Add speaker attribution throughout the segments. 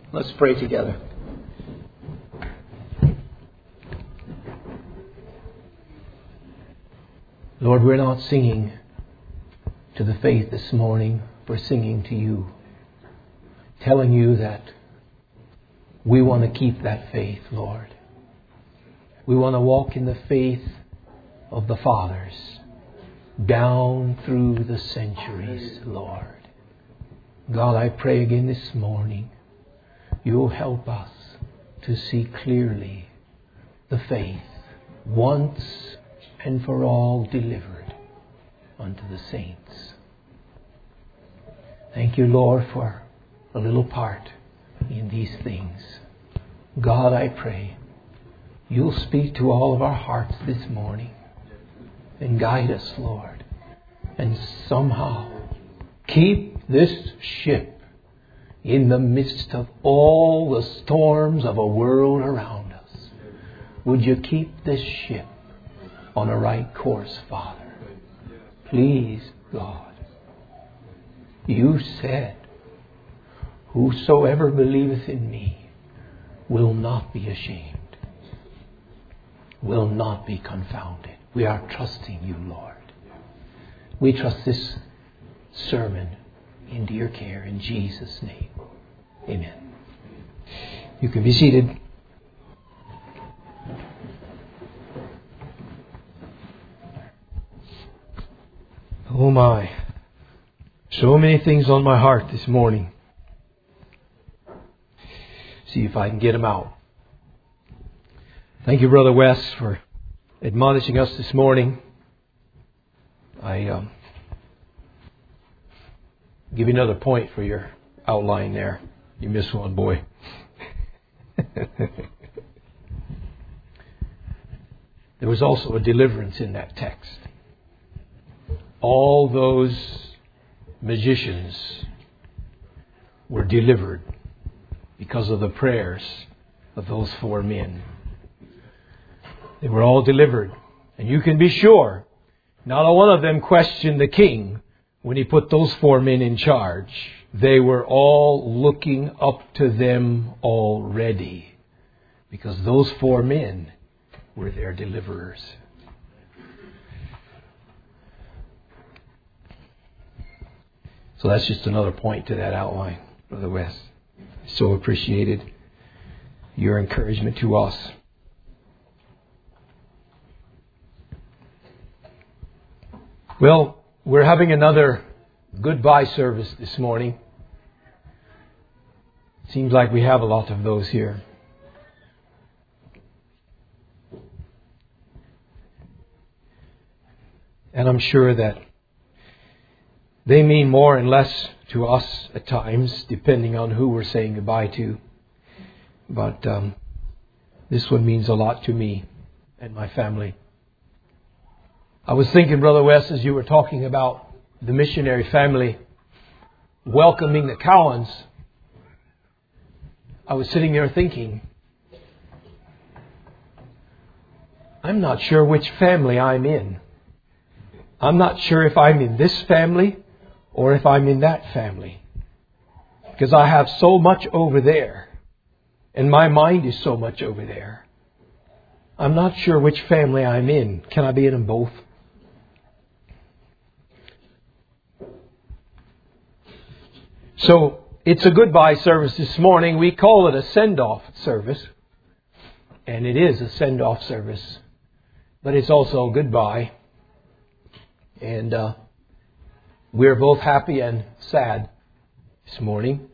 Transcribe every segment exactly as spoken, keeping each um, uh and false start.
Speaker 1: Let's pray together. Lord, we're not singing to the faith this morning. We're singing to you, telling you that we want to keep that faith, Lord. We want to walk in the faith of the fathers down through the centuries, Lord. God, I pray again this morning, you'll help us to see clearly the faith once and for all delivered unto the saints. Thank you, Lord, for a little part in these things. God, I pray you'll speak to all of our hearts this morning and guide us, Lord, and somehow keep this ship in the midst of all the storms of a world around us. Would you keep this ship on a right course, Father? Please, God. You said, whosoever believeth in me will not be ashamed, will not be confounded. We are trusting you, Lord. We trust this sermon into your care in Jesus' name. Amen. You can be seated. Oh my. So many things on my heart this morning. See if I can get them out. Thank you, Brother Wes, for admonishing us this morning. I um, give you another point for your outline there. You missed one, boy. There was also a deliverance in that text. All those magicians were delivered because of the prayers of those four men. They were all delivered. And you can be sure, not a one of them questioned the king when he put those four men in charge. They were all looking up to them already, because those four men were their deliverers. So that's just another point to that outline, Brother West. So appreciated your encouragement to us. Well, we're having another goodbye service this morning. Seems like we have a lot of those here. And I'm sure that they mean more and less to us at times, depending on who we're saying goodbye to. But um, this one means a lot to me and my family. I was thinking, Brother Wes, as you were talking about the missionary family welcoming the Cowans, I was sitting there thinking, I'm not sure which family I'm in. I'm not sure if I'm in this family or if I'm in that family. Because I have so much over there. And my mind is so much over there. I'm not sure which family I'm in. Can I be in them both? So, it's a goodbye service this morning. We call it a send-off service. And it is a send-off service. But it's also a goodbye. And uh, we're both happy and sad this morning.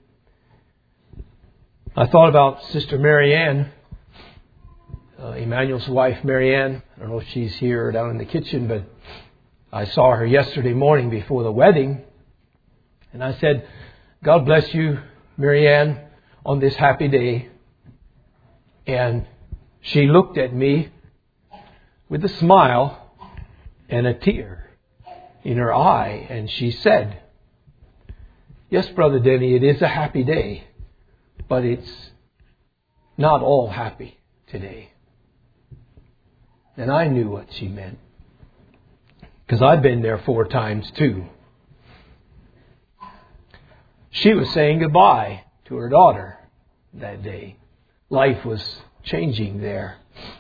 Speaker 1: I thought about Sister Mary Ann, uh, Emmanuel's wife, Mary Ann. I don't know if she's here or down in the kitchen, but I saw her yesterday morning before the wedding. And I said, God bless you, Mary Ann, on this happy day. And she looked at me with a smile and a tear in her eye, and she said, yes, Brother Denny, it is a happy day, but it's not all happy today. And I knew what she meant, because I've been there four times too. She was saying goodbye to her daughter, that day. Life was changing there.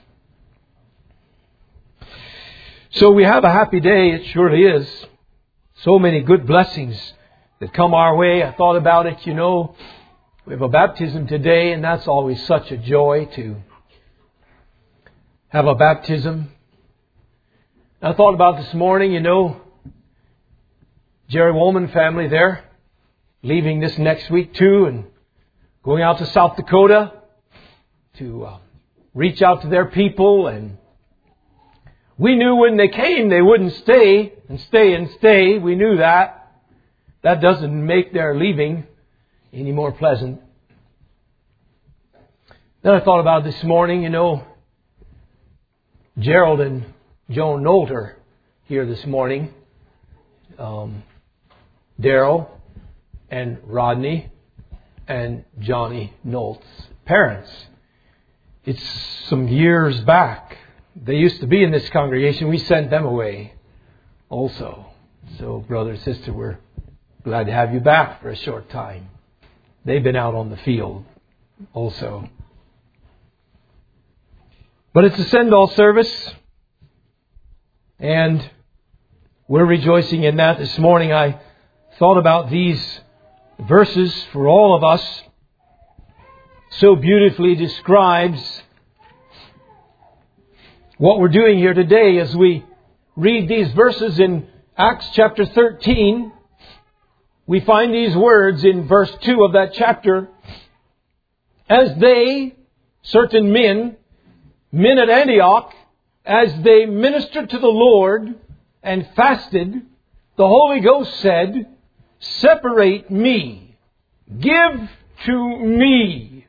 Speaker 1: So we have a happy day. It surely is. So many good blessings that come our way. I thought about it, you know. We have a baptism today, and that's always such a joy to have a baptism. I thought about this morning, you know, Jerry Woolman family there, leaving this next week too, and going out to South Dakota to uh, reach out to their people. And we knew when they came they wouldn't stay and stay and stay. We knew that. That doesn't make their leaving any more pleasant. Then I thought about this morning, you know, Gerald and Joan Nolter here this morning. Um, Daryl and Rodney and Johnny Nolt's parents. It's some years back. They used to be in this congregation. We sent them away also. So, brother and sister, we're glad to have you back for a short time. They've been out on the field also. But it's a send-all service, and we're rejoicing in that. This morning I thought about these verses for all of us. So beautifully describes what we're doing here today as we read these verses in Acts chapter thirteen. We find these words in verse two of that chapter. As they, certain men, men at Antioch, as they ministered to the Lord and fasted, the Holy Ghost said, "Separate me, give to me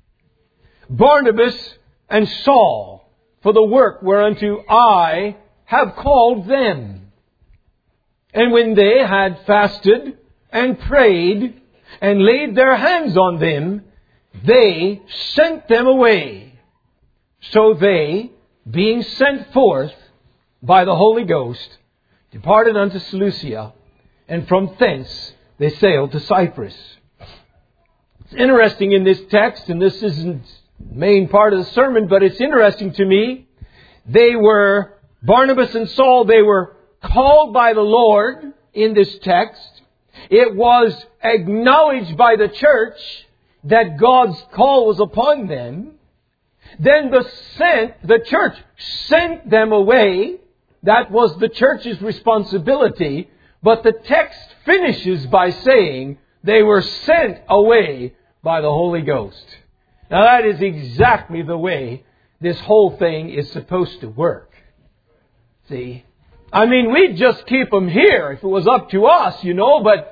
Speaker 1: Barnabas and Saul for the work whereunto I have called them." And when they had fasted and prayed and laid their hands on them, they sent them away. So they, being sent forth by the Holy Ghost, departed unto Seleucia, and from thence they sailed to Cyprus. It's interesting in this text, and this isn't the main part of the sermon, but it's interesting to me. They were, Barnabas and Saul, they were called by the Lord in this text. It was acknowledged by the church that God's call was upon them. Then the sent, the church sent them away. That was the church's responsibility. But the text finishes by saying they were sent away by the Holy Ghost. Now that is exactly the way this whole thing is supposed to work. See? I mean, we'd just keep them here if it was up to us, you know, but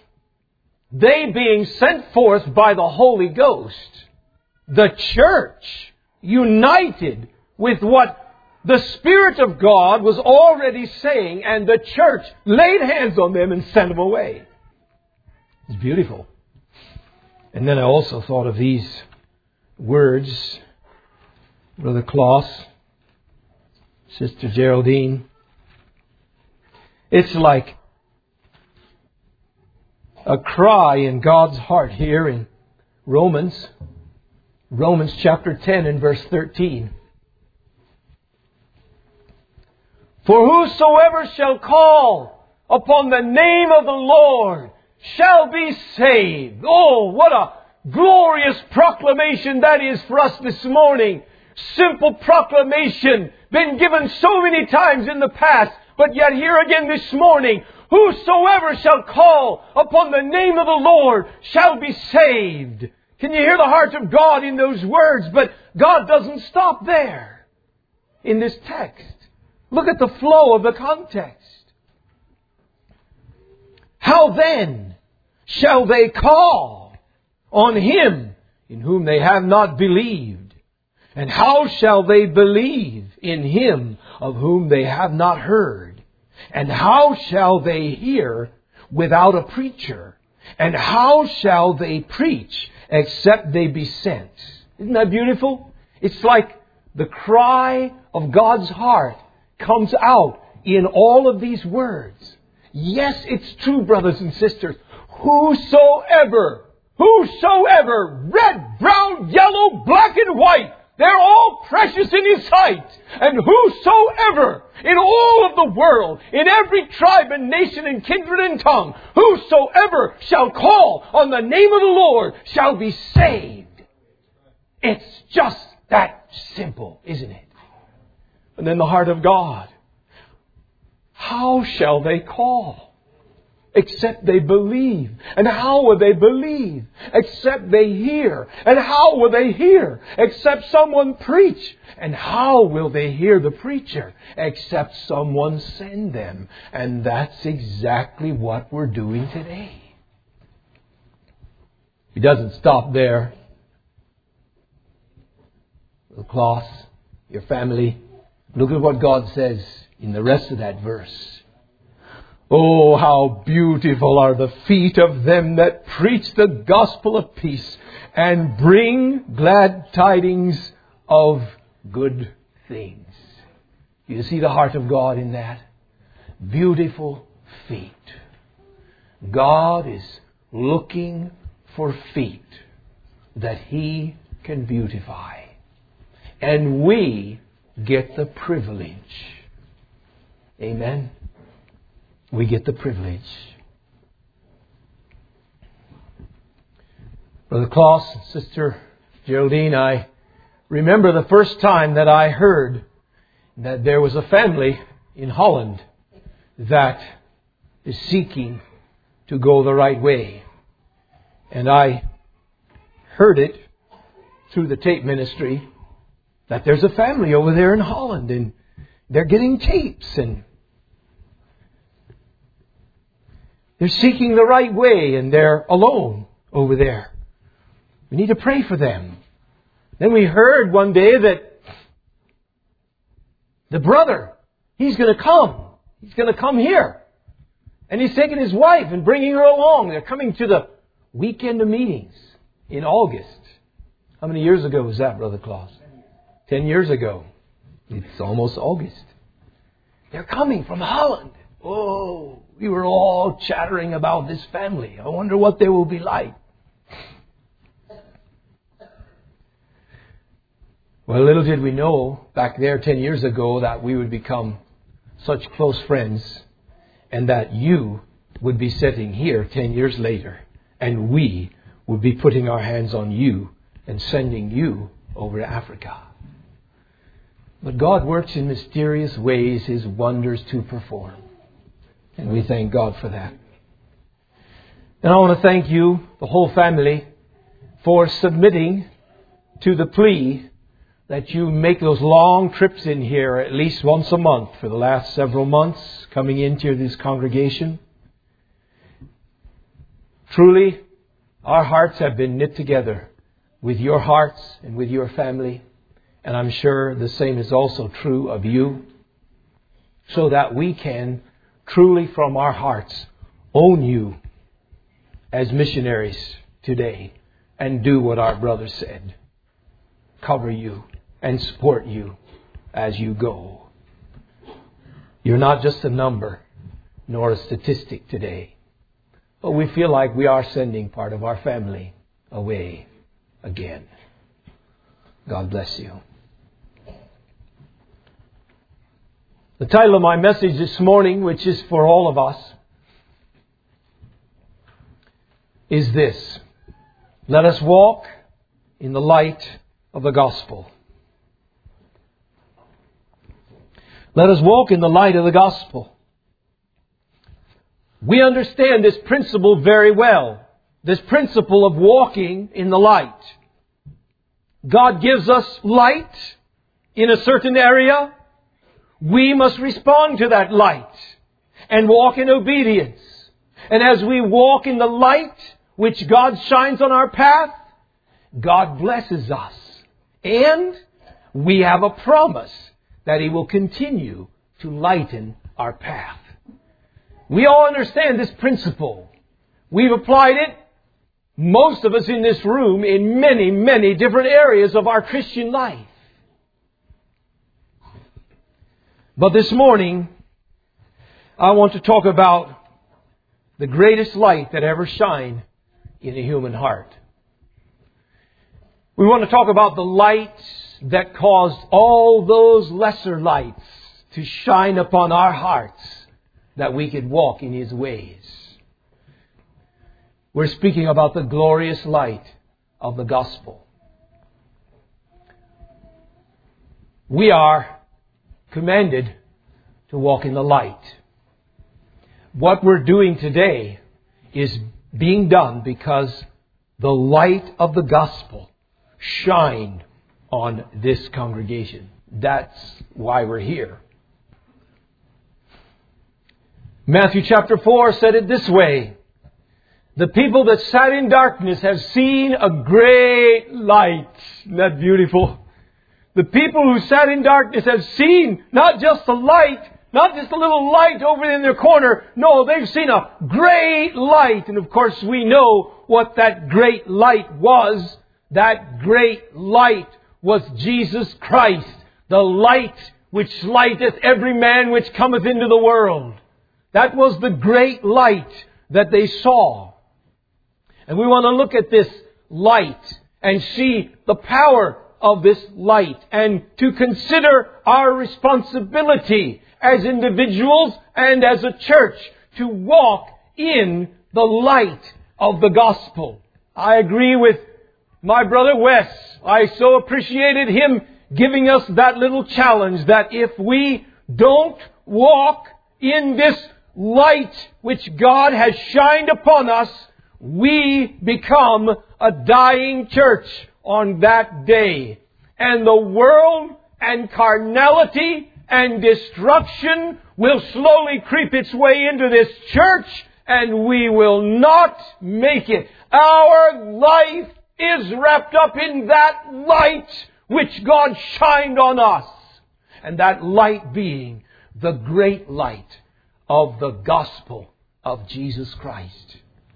Speaker 1: they being sent forth by the Holy Ghost, the church united with what the Spirit of God was already saying, and the church laid hands on them and sent them away. It's beautiful. And then I also thought of these words, Brother Klaus, Sister Geraldine. It's like a cry in God's heart here in Romans. Romans chapter ten and verse thirteen. For whosoever shall call upon the name of the Lord shall be saved. Oh, what a glorious proclamation that is for us this morning. Simple proclamation, been given so many times in the past, but yet here again this morning. Whosoever shall call upon the name of the Lord shall be saved. Can you hear the heart of God in those words? But God doesn't stop there in this text. Look at the flow of the context. How then shall they call on Him in whom they have not believed? And how shall they believe in Him of whom they have not heard? And how shall they hear without a preacher? And how shall they preach except they be sent? Isn't that beautiful? It's like the cry of God's heart comes out in all of these words. Yes, it's true, brothers and sisters. Whosoever, whosoever, red, brown, brown, yellow, black and white. They're all precious in His sight. And whosoever in all of the world, in every tribe and nation and kindred and tongue, whosoever shall call on the name of the Lord shall be saved. It's just that simple, isn't it? And then the heart of God. How shall they call? Except they believe. And how will they believe? Except they hear. And how will they hear? Except someone preach. And how will they hear the preacher? Except someone send them. And that's exactly what we're doing today. He doesn't stop there. The class, your family. Look at what God says in the rest of that verse. Oh, how beautiful are the feet of them that preach the gospel of peace and bring glad tidings of good things. You see the heart of God in that? Beautiful feet. God is looking for feet that He can beautify. And we get the privilege. Amen. We get the privilege. Brother Klaus, Sister Geraldine, I remember the first time that I heard that there was a family in Holland that is seeking to go the right way. And I heard it through the tape ministry that there's a family over there in Holland and they're getting tapes and they're seeking the right way and they're alone over there. We need to pray for them. Then we heard one day that the brother, he's going to come. He's going to come here. And he's taking his wife and bringing her along. They're coming to the weekend of meetings in August. How many years ago was that, Brother Klaus? Ten years ago. It's almost August. They're coming from Holland. Oh, we were all chattering about this family. I wonder what they will be like. Well, little did we know back there ten years ago that we would become such close friends and that you would be sitting here ten years later and we would be putting our hands on you and sending you over to Africa. But God works in mysterious ways His wonders to perform. And we thank God for that. And I want to thank you, the whole family, for submitting to the plea that you make those long trips in here at least once a month for the last several months, coming into this congregation. Truly, our hearts have been knit together with your hearts and with your family. And I'm sure the same is also true of you. So that we can truly from our hearts own you as missionaries today and do what our brother said. Cover you and support you as you go. You're not just a number nor a statistic today. But we feel like we are sending part of our family away again. God bless you. The title of my message this morning, which is for all of us, is this: let us walk in the light of the gospel. Let us walk in the light of the gospel. We understand this principle very well. This principle of walking in the light. God gives us light in a certain area. We must respond to that light and walk in obedience. And as we walk in the light which God shines on our path, God blesses us. And we have a promise that He will continue to lighten our path. We all understand this principle. We've applied it, most of us in this room, in many, many different areas of our Christian life. But this morning, I want to talk about the greatest light that ever shined in a human heart. We want to talk about the light that caused all those lesser lights to shine upon our hearts, that we could walk in His ways. We're speaking about the glorious light of the gospel. We are commanded to walk in the light. What we're doing today is being done because the light of the gospel shined on this congregation. That's why we're here. Matthew chapter four said it this way: the people that sat in darkness have seen a great light. Isn't that beautiful? The people who sat in darkness have seen not just a light, not just a little light over in their corner. No, they've seen a great light. And of course we know what that great light was. That great light was Jesus Christ, the light which lighteth every man which cometh into the world. That was the great light that they saw. And we want to look at this light and see the power of this light, and to consider our responsibility as individuals and as a church to walk in the light of the gospel. I agree with my brother Wes. I so appreciated him giving us that little challenge that if we don't walk in this light which God has shined upon us, we become a dying church on that day. And the world and carnality and destruction will slowly creep its way into this church, and we will not make it. Our life is wrapped up in that light which God shined on us. And that light being the great light of the gospel of Jesus Christ.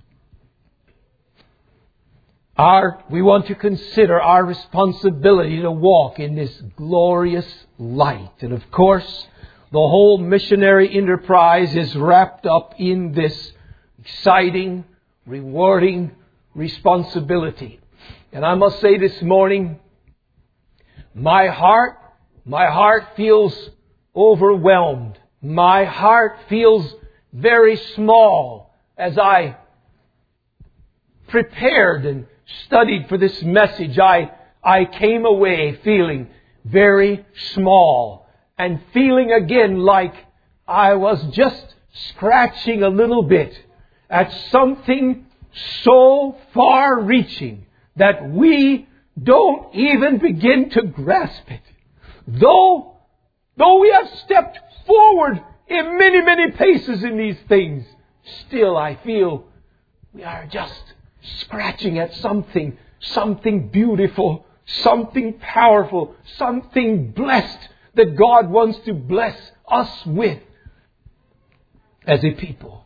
Speaker 1: Our, we want to consider our responsibility to walk in this glorious light. And of course, the whole missionary enterprise is wrapped up in this exciting, rewarding responsibility. And I must say this morning, my heart, my heart feels overwhelmed. My heart feels very small as I prepared and studied for this message. I, I came away feeling very small and feeling again like I was just scratching a little bit at something so far-reaching that we don't even begin to grasp it. Though, though we have stepped forward in many, many paces in these things, still I feel we are just scratching at something, something beautiful, something powerful, something blessed that God wants to bless us with as a people.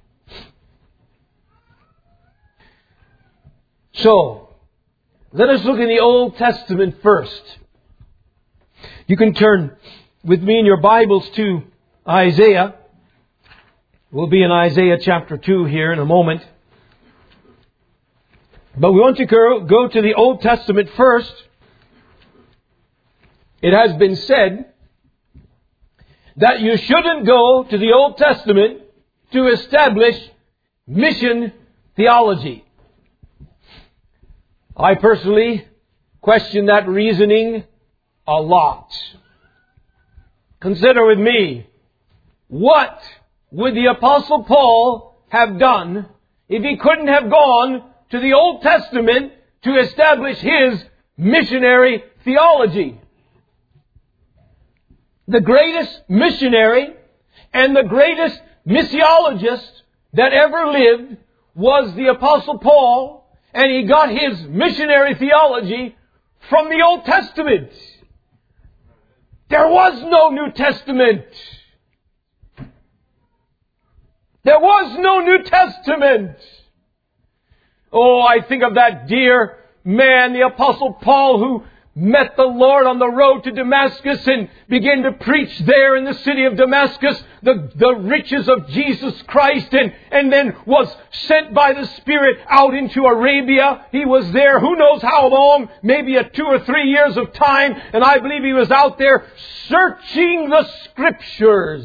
Speaker 1: So, let us look in the Old Testament first. You can turn with me in your Bibles to Isaiah. We'll be in Isaiah chapter two here in a moment. But we want to go, go to the Old Testament first. It has been said that you shouldn't go to the Old Testament to establish mission theology. I personally question that reasoning a lot. Consider with me, what would the Apostle Paul have done if he couldn't have gone to the Old Testament to establish his missionary theology? The greatest missionary and the greatest missiologist that ever lived was the Apostle Paul, and he got his missionary theology from the Old Testament. There was no New Testament. There was no New Testament. Oh, I think of that dear man, the Apostle Paul, who met the Lord on the road to Damascus and began to preach there in the city of Damascus the, the riches of Jesus Christ, and, and then was sent by the Spirit out into Arabia. He was there who knows how long, maybe a two or three years of time, and I believe he was out there searching the Scriptures.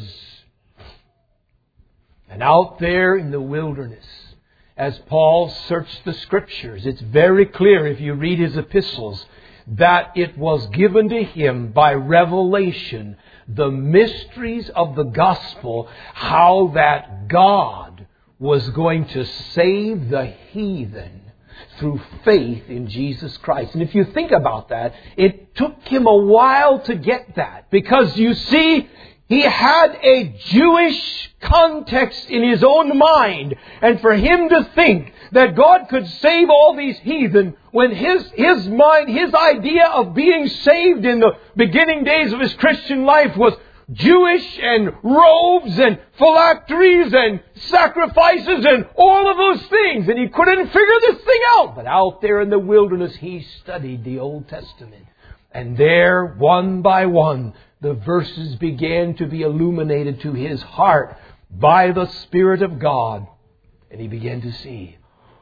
Speaker 1: And out there in the wilderness, as Paul searched the Scriptures, it's very clear if you read his epistles that it was given to him by revelation the mysteries of the gospel, how that God was going to save the heathen through faith in Jesus Christ. And if you think about that, it took him a while to get that, because you see, he had a Jewish context in his own mind. And for him to think that God could save all these heathen, when his, his mind, his idea of being saved in the beginning days of his Christian life was Jewish and robes and phylacteries and sacrifices and all of those things. And he couldn't figure this thing out. But out there in the wilderness, he studied the Old Testament. And there, one by one, the verses began to be illuminated to his heart by the Spirit of God. And he began to see,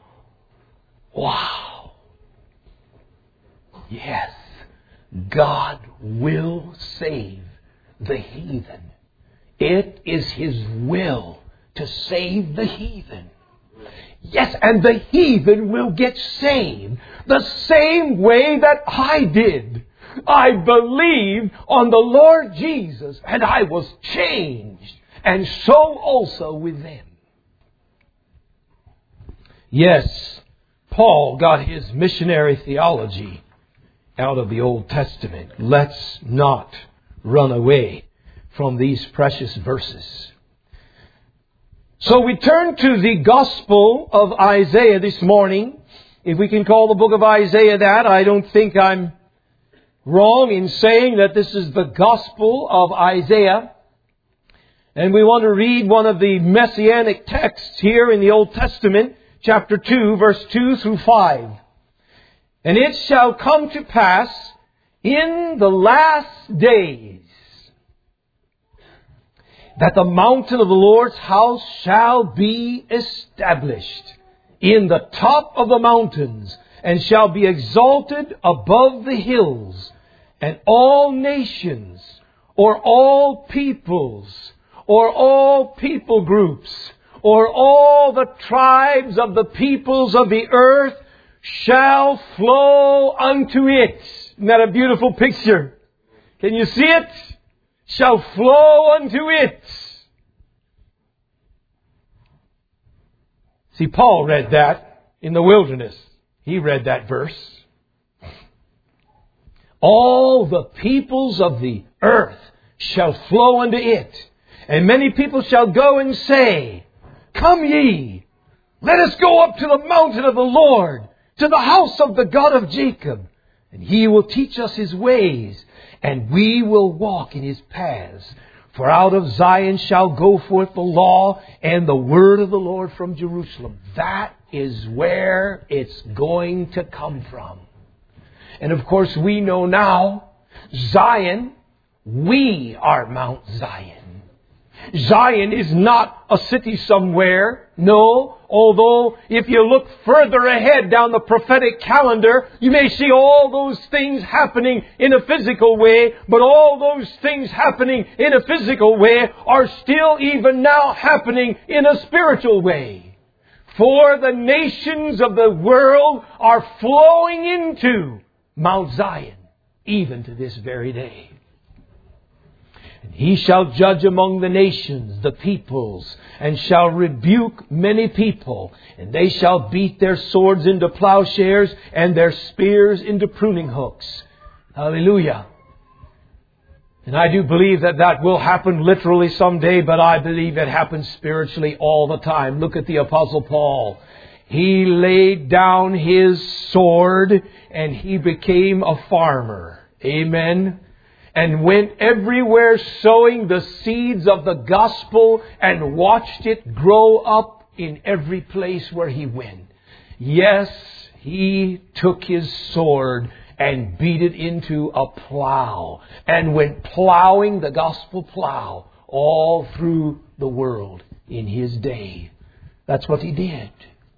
Speaker 1: wow, yes, God will save the heathen. It is His will to save the heathen. Yes, and the heathen will get saved the same way that I did. I believed on the Lord Jesus, and I was changed, and so also with them. Yes, Paul got his missionary theology out of the Old Testament. Let's not run away from these precious verses. So we turn to the Gospel of Isaiah this morning. If we can call the book of Isaiah that, I don't think I'm wrong in saying that this is the Gospel of Isaiah. And we want to read one of the messianic texts here in the Old Testament, chapter two, verse two through five. And it shall come to pass in the last days that the mountain of the Lord's house shall be established in the top of the mountains, and shall be exalted above the hills, and all nations, or all peoples, or all people groups, or all the tribes of the peoples of the earth shall flow unto it. Isn't that a beautiful picture? Can you see it? Shall flow unto it. See, Paul read that in the wilderness. He read that verse. All the peoples of the earth shall flow unto it. And many people shall go and say, Come ye, let us go up to the mountain of the Lord, to the house of the God of Jacob. And He will teach us His ways, and we will walk in His paths. For out of Zion shall go forth the law and the word of the Lord from Jerusalem. That is where it's going to come from. And of course we know now, Zion, we are Mount Zion. Zion is not a city somewhere. No, although if you look further ahead down the prophetic calendar, you may see all those things happening in a physical way, but all those things happening in a physical way are still even now happening in a spiritual way. For the nations of the world are flowing into Mount Zion, even to this very day. And He shall judge among the nations, the peoples, and shall rebuke many people. And they shall beat their swords into plowshares and their spears into pruning hooks. Hallelujah. And I do believe that that will happen literally someday, but I believe it happens spiritually all the time. Look at the Apostle Paul. He laid down his sword and he became a farmer. Amen. And went everywhere sowing the seeds of the gospel and watched it grow up in every place where he went. Yes, he took his sword and beat it into a plow and went plowing the gospel plow all through the world in His day. That's what He did.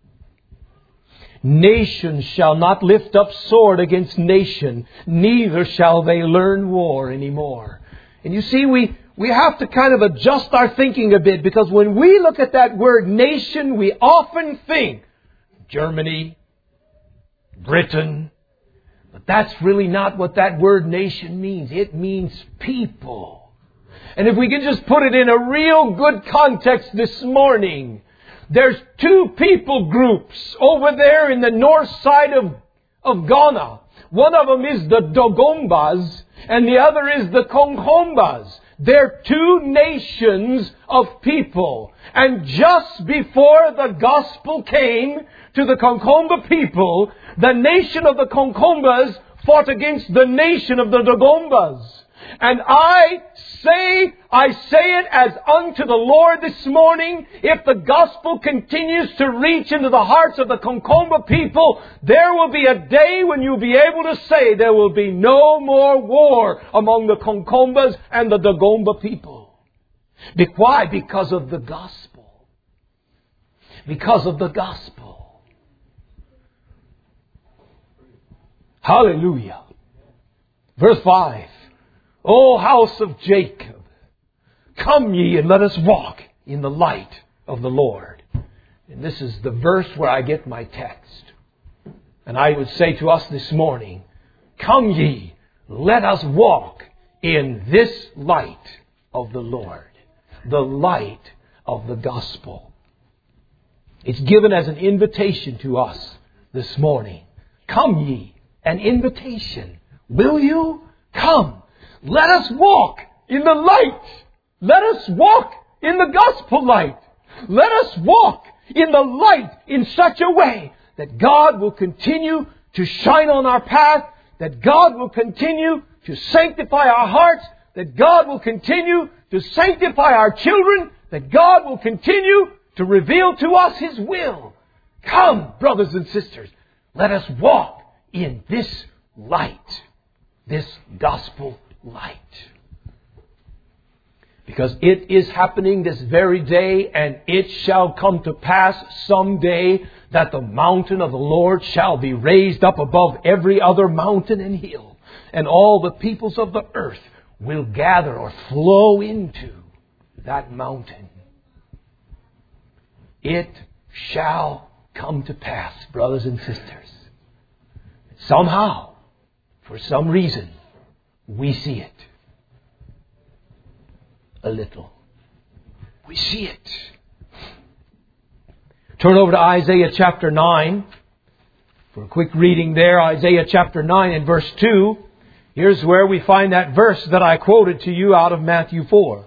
Speaker 1: Nation shall not lift up sword against nation, neither shall they learn war anymore. And you see, we, we have to kind of adjust our thinking a bit, because when we look at that word nation, we often think Germany, Britain. But that's really not what that word nation means. It means people. And if we can just put it in a real good context this morning, there's two people groups over there in the north side of, of Ghana. One of them is the Dogombas and the other is the Kongombas. They're two nations of people. And just before the gospel came to the Kongomba people, the nation of the Kongombas fought against the nation of the Dogombas. And I say, I say it as unto the Lord this morning, if the gospel continues to reach into the hearts of the Kongomba people, there will be a day when you'll be able to say there will be no more war among the Kongombas and the Dagomba people. Be- Why? Because of the gospel. Because of the gospel. Hallelujah. Verse five. O house of Jacob, come ye and let us walk in the light of the Lord. And this is the verse where I get my text. And I would say to us this morning, come ye, let us walk in this light of the Lord. The light of the gospel. It's given as an invitation to us this morning. Come ye, an invitation. Will you? Come. Let us walk in the light. Let us walk in the gospel light. Let us walk in the light in such a way that God will continue to shine on our path, that God will continue to sanctify our hearts, that God will continue to sanctify our children, that God will continue to reveal to us His will. Come, brothers and sisters, let us walk in this light, this gospel light. Because it is happening this very day, and it shall come to pass someday that the mountain of the Lord shall be raised up above every other mountain and hill, and all the peoples of the earth will gather or flow into that mountain. It shall come to pass, brothers and sisters. Somehow, for some reason, we see it. A little. We see it. Turn over to Isaiah chapter nine. For a quick reading there, Isaiah chapter nine and verse two. Here's where we find that verse that I quoted to you out of Matthew four.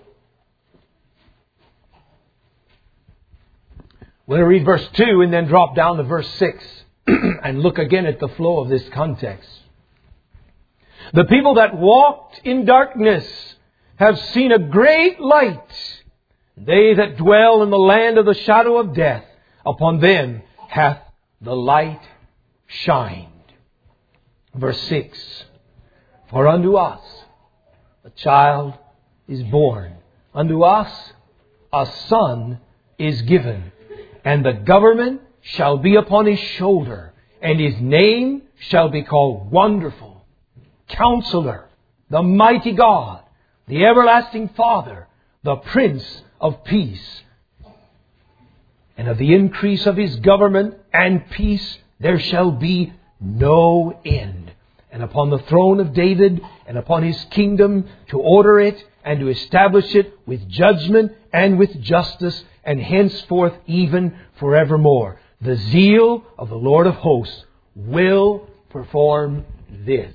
Speaker 1: We're going to read verse two and then drop down to verse six and look again at the flow of this context. The people that walked in darkness have seen a great light. They that dwell in the land of the shadow of death, upon them hath the light shined. Verse six. For unto us a child is born. Unto us a son is given. And the government shall be upon his shoulder. And his name shall be called Wonderful, Counselor, the Mighty God, the Everlasting Father, the Prince of Peace. And of the increase of His government and peace there shall be no end. And upon the throne of David and upon His kingdom, to order it and to establish it with judgment and with justice, and henceforth even forevermore. The zeal of the Lord of hosts will perform this.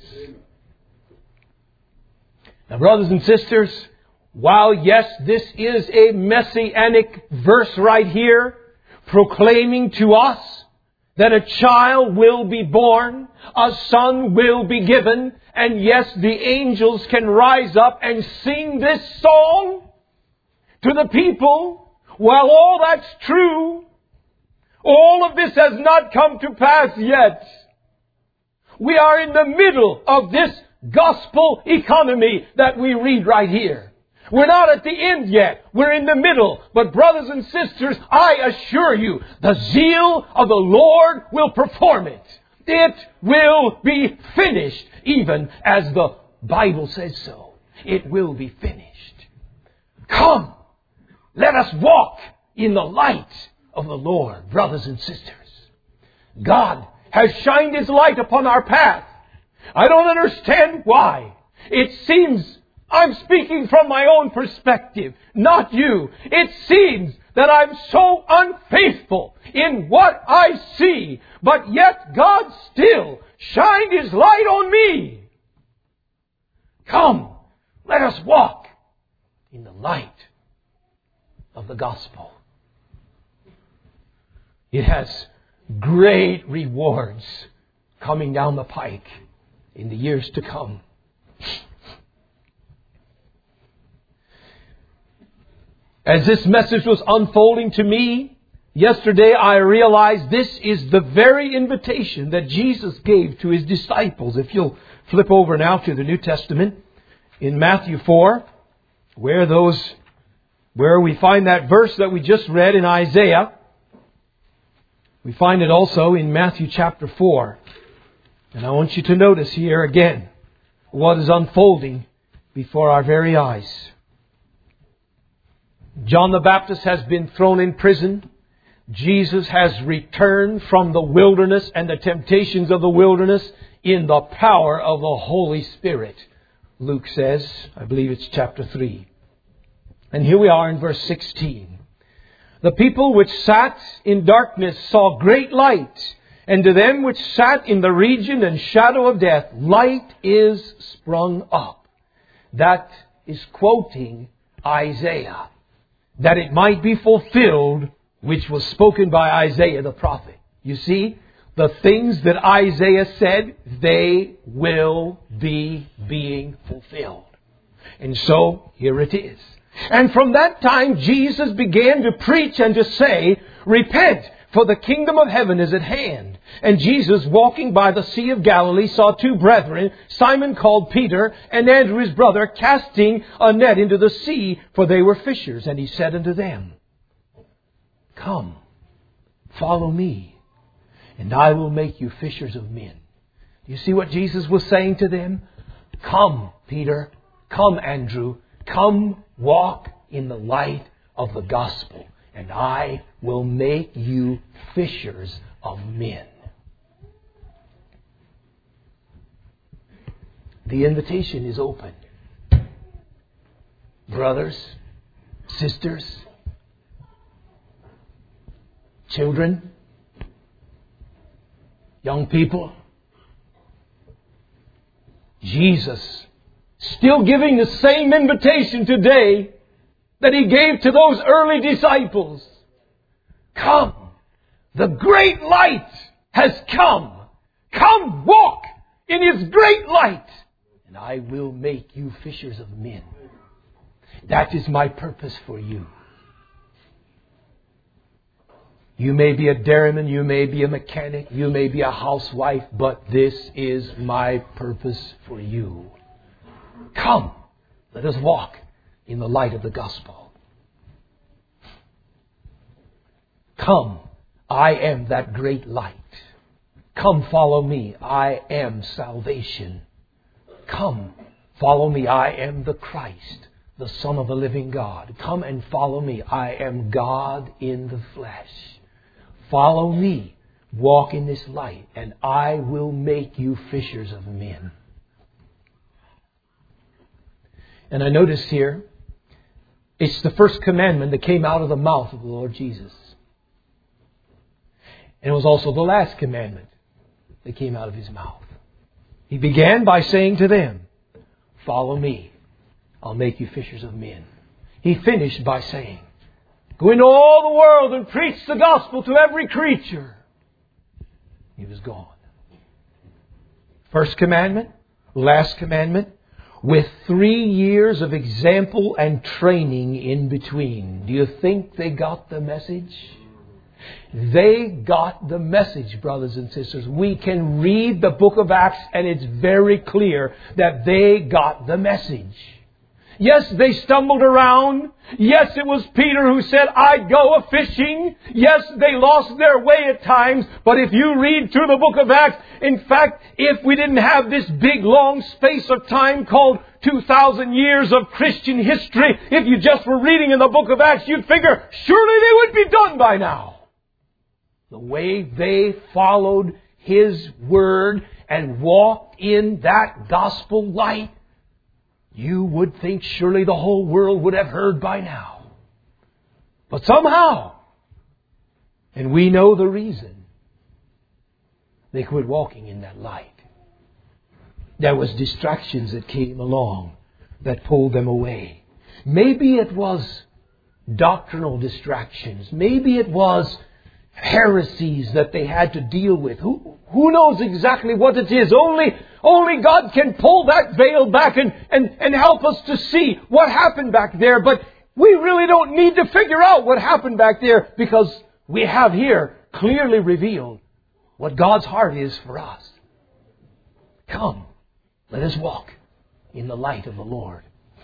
Speaker 1: Now, brothers and sisters, while yes, this is a messianic verse right here, proclaiming to us that a child will be born, a son will be given, and yes, the angels can rise up and sing this song to the people. While all that's true, all of this has not come to pass yet. We are in the middle of this gospel economy that we read right here. We're not at the end yet. We're in the middle. But brothers and sisters, I assure you, the zeal of the Lord will perform it. It will be finished, even as the Bible says so. It will be finished. Come, let us walk in the light of the Lord, brothers and sisters. God has shined His light upon our path. I don't understand why. It seems I'm speaking from my own perspective, not you. It seems that I'm so unfaithful in what I see, but yet God still shined His light on me. Come, let us walk in the light of the gospel. It has great rewards coming down the pike in the years to come. As this message was unfolding to me yesterday, I realized this is the very invitation that Jesus gave to His disciples. If you'll flip over now to the New Testament in Matthew four, where those, where we find that verse that we just read in Isaiah. We find it also in Matthew chapter four. And I want you to notice here again what is unfolding before our very eyes. John the Baptist has been thrown in prison. Jesus has returned from the wilderness and the temptations of the wilderness in the power of the Holy Spirit. Luke says, I believe it's chapter three. And here we are in verse sixteen. The people which sat in darkness saw great light, and to them which sat in the region and shadow of death, light is sprung up. That is quoting Isaiah, that it might be fulfilled which was spoken by Isaiah the prophet. You see, the things that Isaiah said, they will be being fulfilled. And so, here it is. And from that time, Jesus began to preach and to say, repent, for the kingdom of heaven is at hand. And Jesus, walking by the Sea of Galilee, saw two brethren, Simon called Peter, and Andrew his brother, casting a net into the sea, for they were fishers. And He said unto them, come, follow me, and I will make you fishers of men. Do you see what Jesus was saying to them? Come, Peter, come, Andrew, come walk in the light of the gospel, and I will make you fishers of men. The invitation is open. Brothers, sisters, children, young people. Jesus still giving the same invitation today that He gave to those early disciples. Come, the great light has come. Come walk in His great light, and I will make you fishers of men. That is my purpose for you. You may be a dairyman, you may be a mechanic, you may be a housewife, but this is my purpose for you. Come, let us walk in the light of the gospel. Come, I am that great light. Come, follow me. I am salvation. Come, follow me. I am the Christ, the Son of the living God. Come and follow me. I am God in the flesh. Follow me. Walk in this light, and I will make you fishers of men. And I notice here, it's the first commandment that came out of the mouth of the Lord Jesus. And it was also the last commandment that came out of His mouth. He began by saying to them, follow me. I'll make you fishers of men. He finished by saying, go into all the world and preach the gospel to every creature. He was gone. First commandment, last commandment, with three years of example and training in between. Do you think they got the message? They got the message, brothers and sisters. We can read the book of Acts and it's very clear that they got the message. Yes, they stumbled around. Yes, it was Peter who said, I'd go a-fishing. Yes, they lost their way at times. But if you read through the book of Acts, in fact, if we didn't have this big long space of time called two thousand years of Christian history, if you just were reading in the book of Acts, you'd figure, surely they would be done by now. The way they followed His Word and walked in that gospel light, you would think surely the whole world would have heard by now. But somehow, and we know the reason, they quit walking in that light. There was distractions that came along that pulled them away. Maybe it was doctrinal distractions. Maybe it was heresies that they had to deal with. Who, who knows exactly what it is? Only, only God can pull that veil back and, and, and help us to see what happened back there. But we really don't need to figure out what happened back there, because we have here clearly revealed what God's heart is for us. Come, let us walk in the light of the Lord.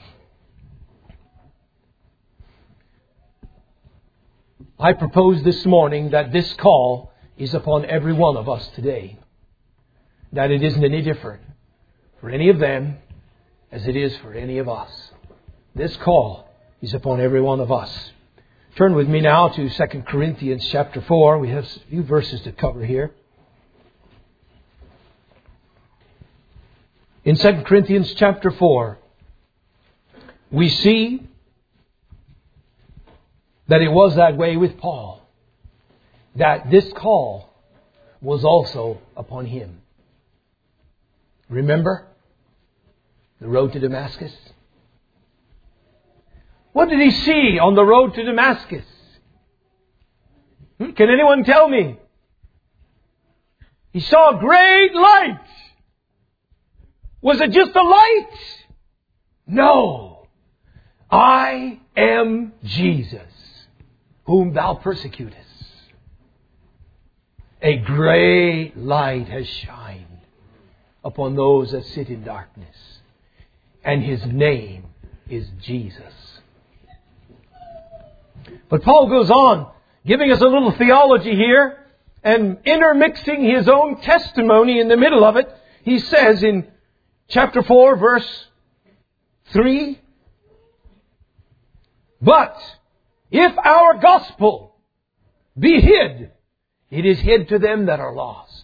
Speaker 1: I propose this morning that this call is upon every one of us today. That it isn't any different for any of them as it is for any of us. This call is upon every one of us. Turn with me now to Second Corinthians chapter four. We have a few verses to cover here. In Second Corinthians chapter four, we see that it was that way with Paul, that this call was also upon him. Remember the road to Damascus? What did he see on the road to Damascus? Can anyone tell me? He saw a great light. Was it just a light? No. I am Jesus, whom thou persecutest. A great light has shined upon those that sit in darkness, and His name is Jesus. But Paul goes on, giving us a little theology here, and intermixing his own testimony in the middle of it. He says in chapter four, verse three, but if our gospel be hid, it is hid to them that are lost,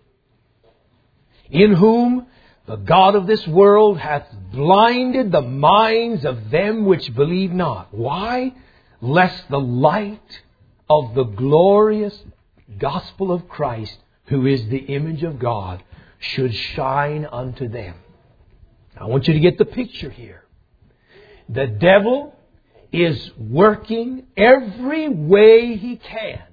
Speaker 1: in whom the God of this world hath blinded the minds of them which believe not. Why? Lest the light of the glorious gospel of Christ, who is the image of God, should shine unto them. I want you to get the picture here. The devil is working every way he can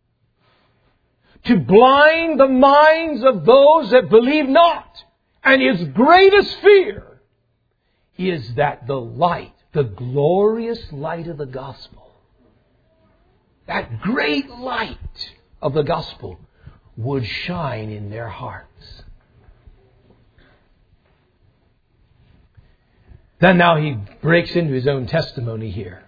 Speaker 1: to blind the minds of those that believe not. And his greatest fear is that the light, the glorious light of the gospel, that great light of the gospel, would shine in their hearts. Then now he breaks into his own testimony here.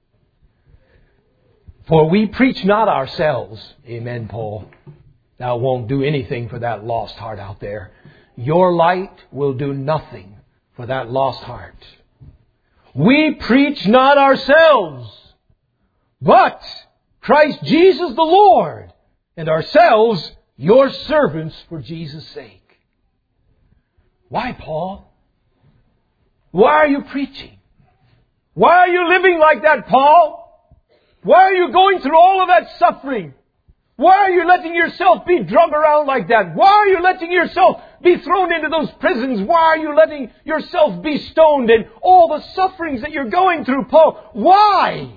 Speaker 1: For we preach not ourselves. Amen, Paul. Thou won't do anything for that lost heart out there. Your light will do nothing for that lost heart. We preach not ourselves, but Christ Jesus the Lord, and ourselves your servants for Jesus' sake. Why, Paul? Why are you preaching? Why are you living like that, Paul? Why are you going through all of that suffering? Why are you letting yourself be drug around like that? Why are you letting yourself be thrown into those prisons? Why are you letting yourself be stoned and all the sufferings that you're going through, Paul? Why?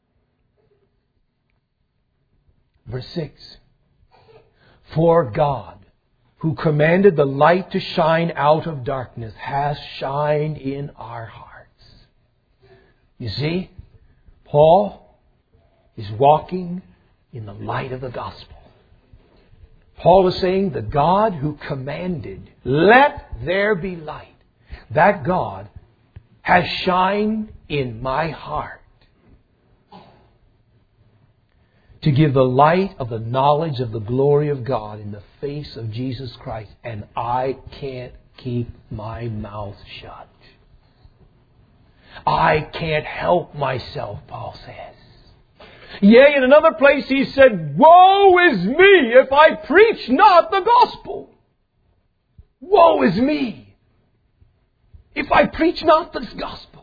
Speaker 1: Verse six. For God, who commanded the light to shine out of darkness, has shined in our hearts. You see, Paul is walking in the light of the gospel. Paul is saying the God who commanded, let there be light, that God has shined in my heart to give the light of the knowledge of the glory of God in the face of Jesus Christ. And I can't keep my mouth shut. I can't help myself, Paul says. Yea, in another place he said, woe is me if I preach not the gospel. Woe is me if I preach not this gospel.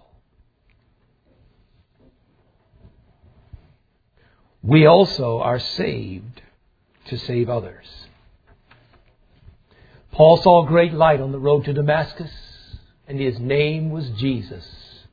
Speaker 1: We also are saved to save others. Paul saw a great light on the road to Damascus, and his name was Jesus.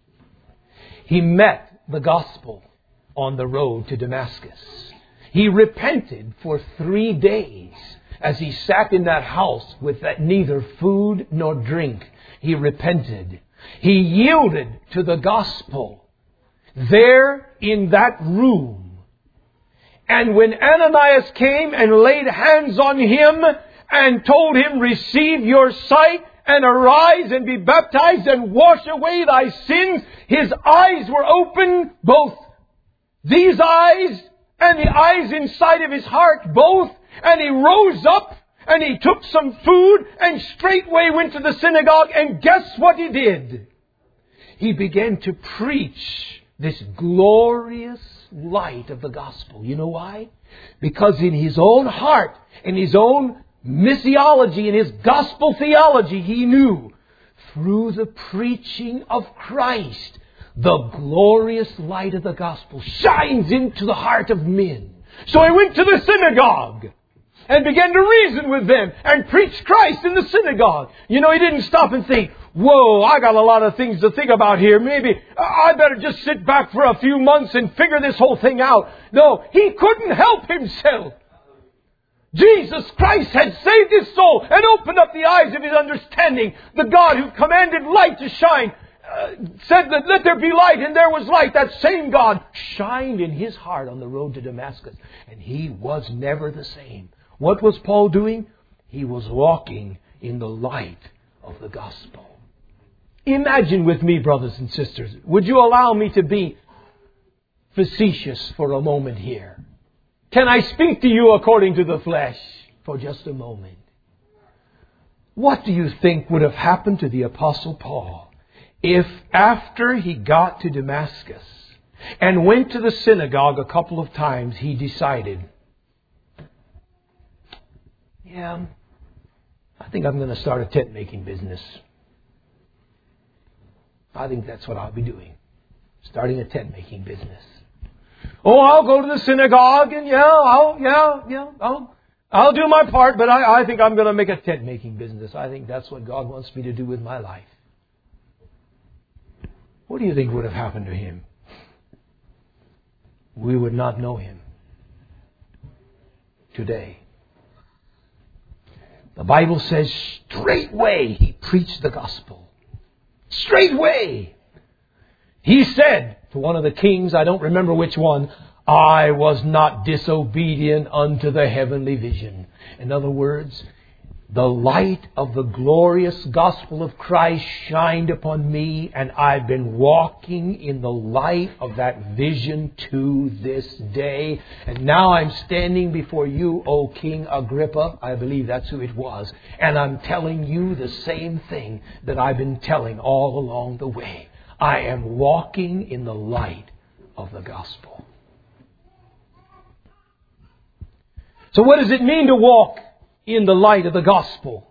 Speaker 1: He met the gospel on the road to Damascus. He repented for three days as he sat in that house with that neither food nor drink. He repented. He yielded to the gospel there in that room. And when Ananias came and laid hands on him and told him, receive your sight and arise and be baptized and wash away thy sins, his eyes were open, both these eyes and the eyes inside of his heart, both. And he rose up and he took some food and straightway went to the synagogue. And guess what he did? He began to preach this glorious light of the gospel. You know why? Because in his own heart, in his own missiology, in his gospel theology, he knew through the preaching of Christ, the glorious light of the gospel shines into the heart of men. So he went to the synagogue and began to reason with them and preach Christ in the synagogue. You know, he didn't stop and think, whoa, I got a lot of things to think about here. Maybe I better just sit back for a few months and figure this whole thing out. No, he couldn't help himself. Jesus Christ had saved his soul and opened up the eyes of his understanding. The God who commanded light to shine uh, said that let there be light, and there was light. That same God shined in his heart on the road to Damascus. And he was never the same. What was Paul doing? He was walking in the light of the gospel. Imagine with me, brothers and sisters, would you allow me to be facetious for a moment here? Can I speak to you according to the flesh for just a moment? What do you think would have happened to the Apostle Paul if after he got to Damascus and went to the synagogue a couple of times, he decided, yeah, I think I'm going to start a tent making business. I think that's what I'll be doing. Starting a tent making business. Oh, I'll go to the synagogue and yeah, I'll, yeah, yeah, I'll, I'll do my part, but I, I think I'm going to make a tent making business. I think that's what God wants me to do with my life. What do you think would have happened to him? We would not know him today. The Bible says straightway he preached the gospel. Straightway. He said to one of the kings, I don't remember which one, I was not disobedient unto the heavenly vision. In other words, the light of the glorious gospel of Christ shined upon me, and I've been walking in the light of that vision to this day. And now I'm standing before you, O King Agrippa. I believe that's who it was. And I'm telling you the same thing that I've been telling all along the way. I am walking in the light of the gospel. So what does it mean to walk in the light of the gospel?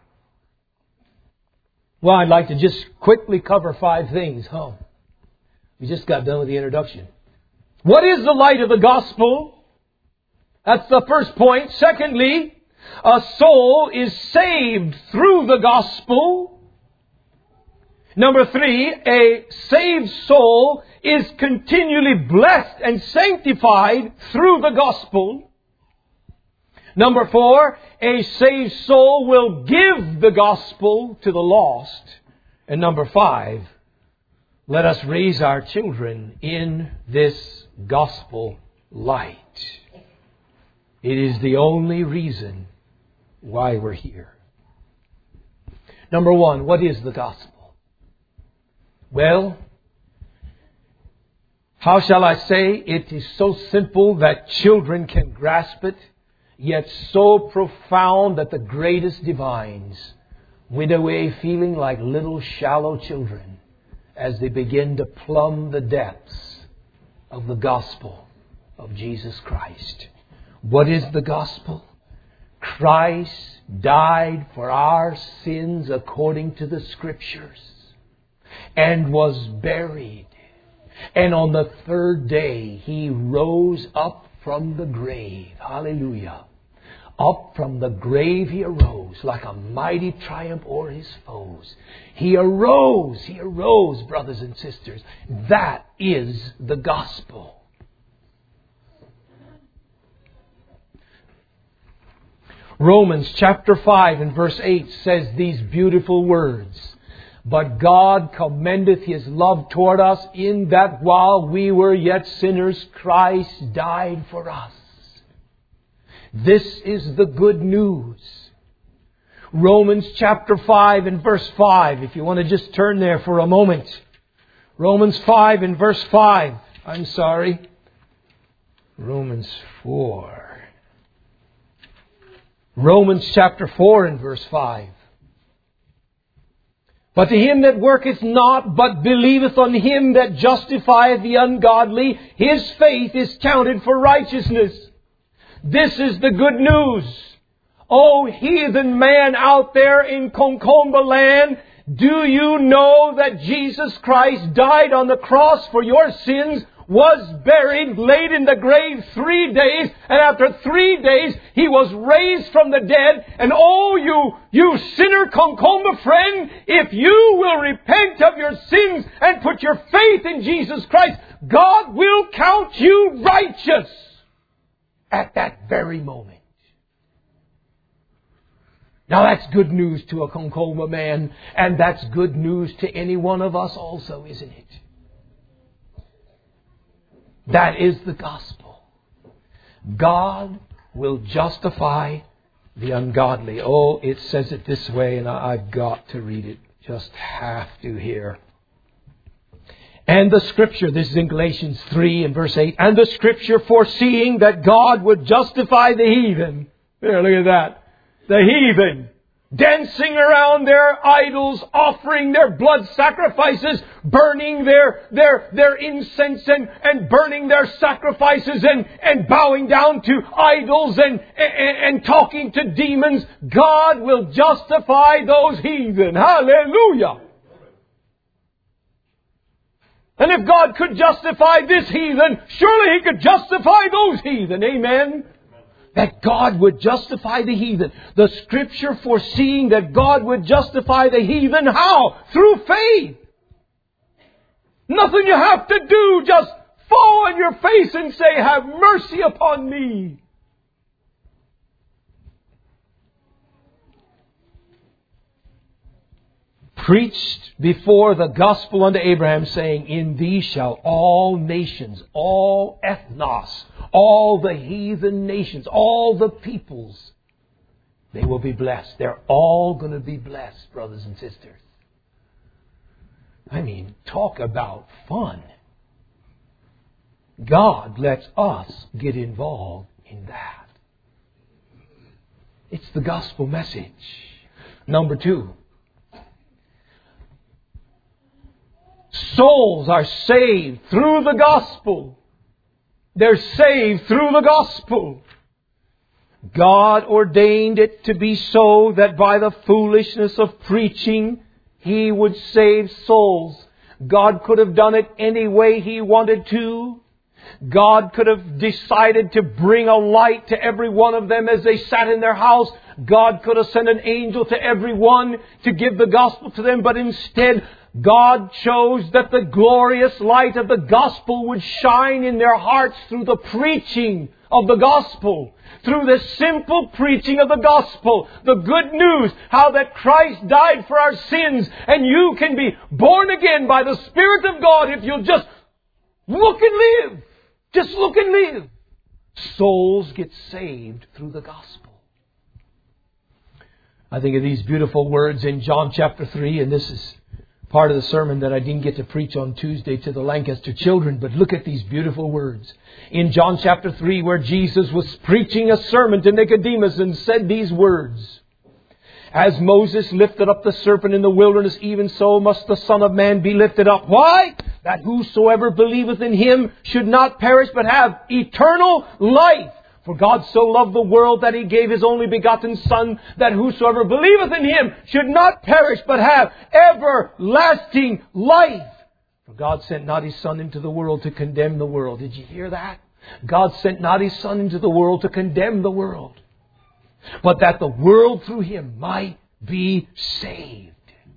Speaker 1: Well, I'd like to just quickly cover five things. Huh? We just got done with the introduction. What is the light of the gospel? That's the first point. Secondly, a soul is saved through the gospel. Number three, a saved soul is continually blessed and sanctified through the gospel. Number four, a saved soul will give the gospel to the lost. And number five, let us raise our children in this gospel light. It is the only reason why we're here. Number one, what is the gospel? Well, how shall I say? It is so simple that children can grasp it, yet so profound that the greatest divines went away feeling like little shallow children as they begin to plumb the depths of the gospel of Jesus Christ. What is the gospel? Christ died for our sins according to the Scriptures and was buried. And on the third day, He rose up from the grave. Hallelujah. Up from the grave He arose like a mighty triumph o'er His foes. He arose, He arose, brothers and sisters. That is the gospel. Romans chapter five and verse eight says these beautiful words. But God commendeth His love toward us in that while we were yet sinners, Christ died for us. This is the good news. Romans chapter five and verse five. If you want to just turn there for a moment. Romans five and verse five. I'm sorry. Romans four. Romans chapter four and verse five. But to him that worketh not, but believeth on Him that justifieth the ungodly, his faith is counted for righteousness. This is the good news. Oh, heathen man out there in Concomba land, do you know that Jesus Christ died on the cross for your sins, was buried, laid in the grave three days, and after three days He was raised from the dead. And oh, you, you sinner Concomba friend, if you will repent of your sins and put your faith in Jesus Christ, God will count you righteous at that very moment. Now that's good news to a Concomba man, and that's good news to any one of us also, isn't it? That is the gospel. God will justify the ungodly. Oh, it says it this way, and I've got to read it. Just have to here. And the Scripture, this is in Galatians three and verse eight. And the Scripture foreseeing that God would justify the heathen. There, look at that. The heathen. Dancing around their idols, offering their blood sacrifices, burning their their their incense and, and burning their sacrifices and, and bowing down to idols and, and, and talking to demons. God will justify those heathen. Hallelujah! And if God could justify this heathen, surely He could justify those heathen. Amen? That God would justify the heathen. The Scripture foreseeing that God would justify the heathen. How? Through faith. Nothing you have to do. Just fall on your face and say, have mercy upon me. Preached before the gospel unto Abraham, saying, in thee shall all nations, all ethnos, all the heathen nations, all the peoples, they will be blessed. They're all going to be blessed, brothers and sisters. I mean, talk about fun. God lets us get involved in that. It's the gospel message. Number two. Souls are saved through the gospel. They're saved through the gospel. God ordained it to be so that by the foolishness of preaching, He would save souls. God could have done it any way He wanted to. God could have decided to bring a light to every one of them as they sat in their house. God could have sent an angel to every one to give the gospel to them. But instead, God chose that the glorious light of the gospel would shine in their hearts through the preaching of the gospel. Through the simple preaching of the gospel. The good news. How that Christ died for our sins. And you can be born again by the Spirit of God if you'll just look and live. Just look and live. souls get saved through the gospel. I think of these beautiful words in John chapter three, and this is part of the sermon that I didn't get to preach on Tuesday to the Lancaster children, but look at these beautiful words. In John chapter three, where Jesus was preaching a sermon to Nicodemus and said these words, "As Moses lifted up the serpent in the wilderness, even so must the Son of Man be lifted up." Why? "That whosoever believeth in Him should not perish, but have eternal life. For God so loved the world that He gave His only begotten Son, that whosoever believeth in Him should not perish, but have everlasting life. For God sent not His Son into the world to condemn the world." Did you hear that? God sent not His Son into the world to condemn the world, but that the world through Him might be saved.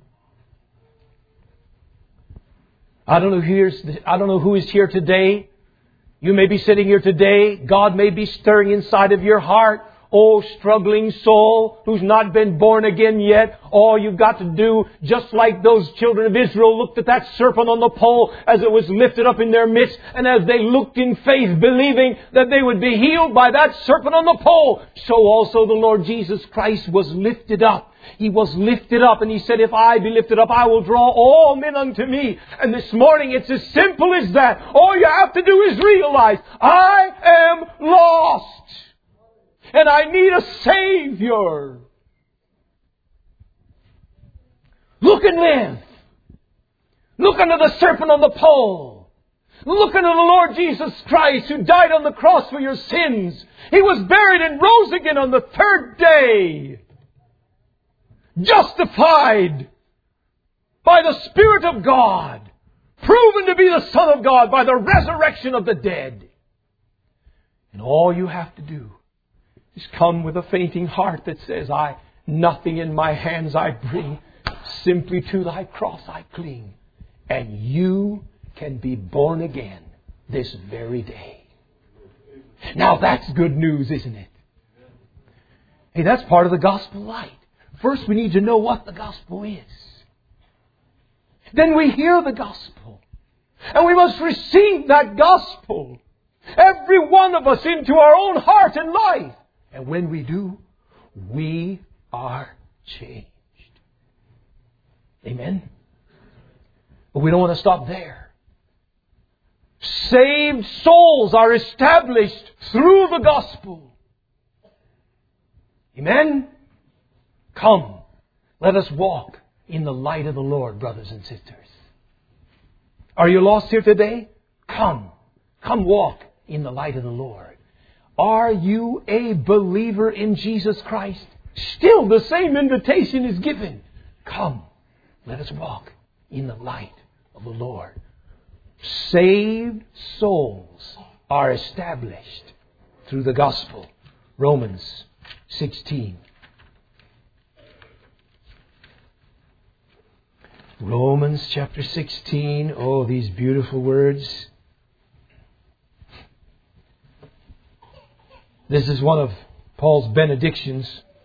Speaker 1: I don't know who is, I don't know who is here today. You may be sitting here today. God may be stirring inside of your heart. Oh, struggling soul who's not been born again yet. All you've got to do, just like those children of Israel looked at that serpent on the pole as it was lifted up in their midst, and as they looked in faith, believing that they would be healed by that serpent on the pole, so also the Lord Jesus Christ was lifted up. He was lifted up, and He said, "If I be lifted up, I will draw all men unto me." And this morning it's as simple as that. All you have to do is realize, I am lost. And I need a Savior. Look and live. Look unto the serpent on the pole. Look unto the Lord Jesus Christ, who died on the cross for your sins. He was buried and rose again on the third day. Justified by the Spirit of God. Proven to be the Son of God by the resurrection of the dead. And all you have to do is come with a fainting heart that says, "I, nothing in my hands I bring, simply to Thy cross I cling." And you can be born again this very day. Now that's good news, isn't it? Hey, that's part of the gospel light. First we need to know what the gospel is. Then we hear the gospel. And we must receive that gospel, every one of us, into our own heart and life. And when we do, we are changed. Amen? But we don't want to stop there. Saved souls are established through the gospel. Amen? Come, let us walk in the light of the Lord, brothers and sisters. Are you lost here today? Come. Come walk in the light of the Lord. Are you a believer in Jesus Christ? Still the same invitation is given. Come, let us walk in the light of the Lord. Saved souls are established through the gospel. Romans sixteen. Romans chapter sixteen. Oh, these beautiful words. This is one of Paul's benedictions.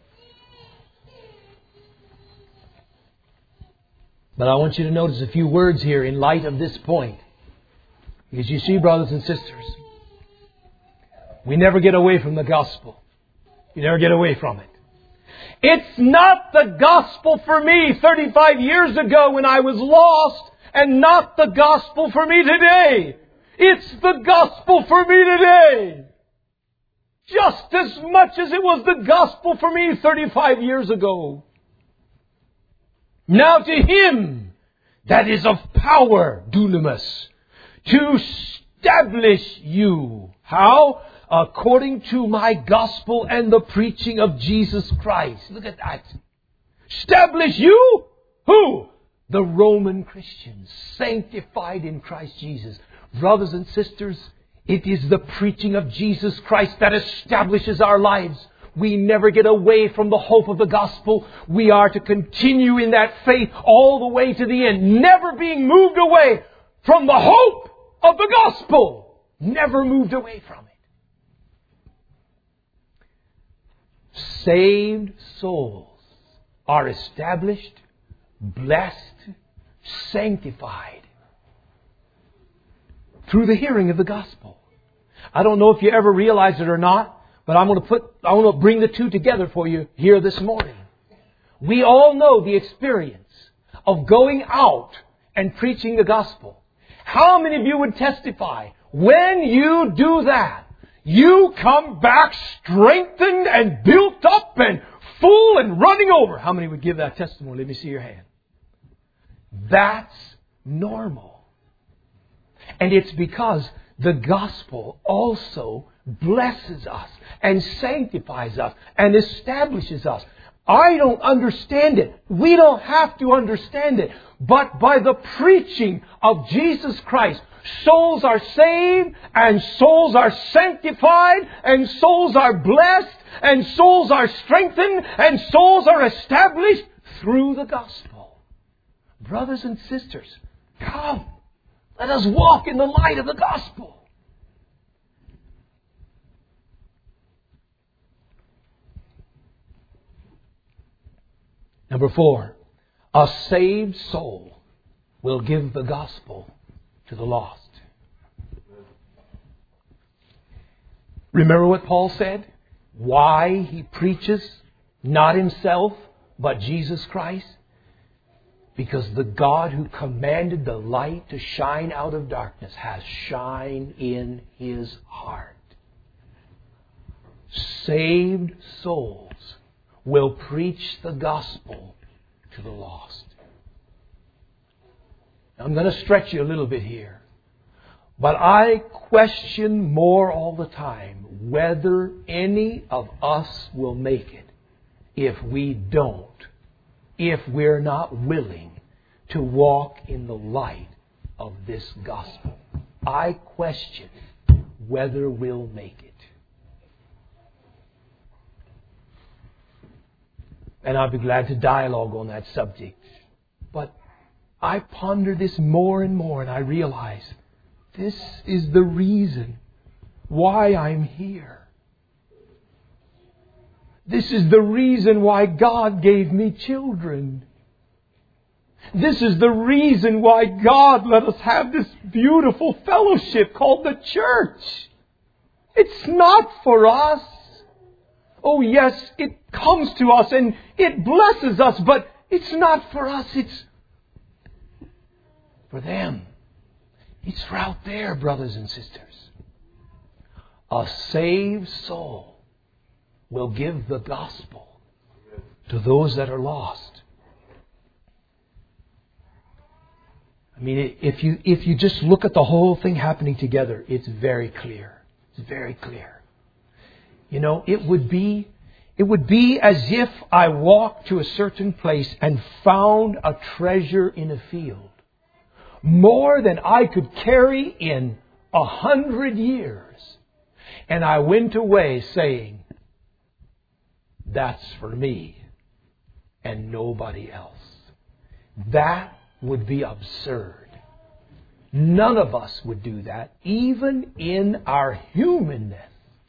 Speaker 1: But I want you to notice a few words here in light of this point. Because you see, brothers and sisters, we never get away from the gospel. You never get away from it. It's not the gospel for me thirty-five years ago when I was lost, and not the gospel for me today. It's the gospel for me today. Just as much as it was the gospel for me thirty-five years ago. Now to Him that is of power, dunamis, to establish you. How? According to my gospel and the preaching of Jesus Christ. Look at that. Establish you? Who? The Roman Christians, sanctified in Christ Jesus. Brothers and sisters, it is the preaching of Jesus Christ that establishes our lives. We never get away from the hope of the gospel. We are to continue in that faith all the way to the end, never being moved away from the hope of the gospel. Never moved away from it. Saved souls are established, blessed, sanctified through the hearing of the gospel. I don't know if you ever realized it or not, but I'm going to put, I want to bring the two together for you here this morning. We all know the experience of going out and preaching the gospel. How many of you would testify, when you do that, you come back strengthened and built up and full and running over? How many would give that testimony? Let me see your hand. That's normal. And it's because the gospel also blesses us and sanctifies us and establishes us. I don't understand it. We don't have to understand it. But by the preaching of Jesus Christ, souls are saved and souls are sanctified and souls are blessed and souls are strengthened and souls are established through the gospel. Brothers and sisters, come. Let us walk in the light of the gospel. Number four, a saved soul will give the gospel to the lost. Remember what Paul said? Why he preaches not himself, but Jesus Christ? Because the God who commanded the light to shine out of darkness has shine in his heart. Saved souls will preach the gospel to the lost. Now, I'm going to stretch you a little bit here. But I question more all the time whether any of us will make it if we don't, if we're not willing to walk in the light of this gospel. I question whether we'll make it. And I'll be glad to dialogue on that subject. But I ponder this more and more, and I realize this is the reason why I'm here. This is the reason why God gave me children. This is the reason why God let us have this beautiful fellowship called the church. It's not for us. Oh yes, it comes to us and it blesses us, but it's not for us. It's for them. It's for out there, brothers and sisters. A saved soul will give the gospel to those that are lost. I mean, if you if you just look at the whole thing happening together, it's very clear. It's very clear. You know, it would be it would be as if I walked to a certain place and found a treasure in a field, more than I could carry in a hundred years, and I went away saying, "That's for me and nobody else." That would be absurd. None of us would do that, even in our humanness.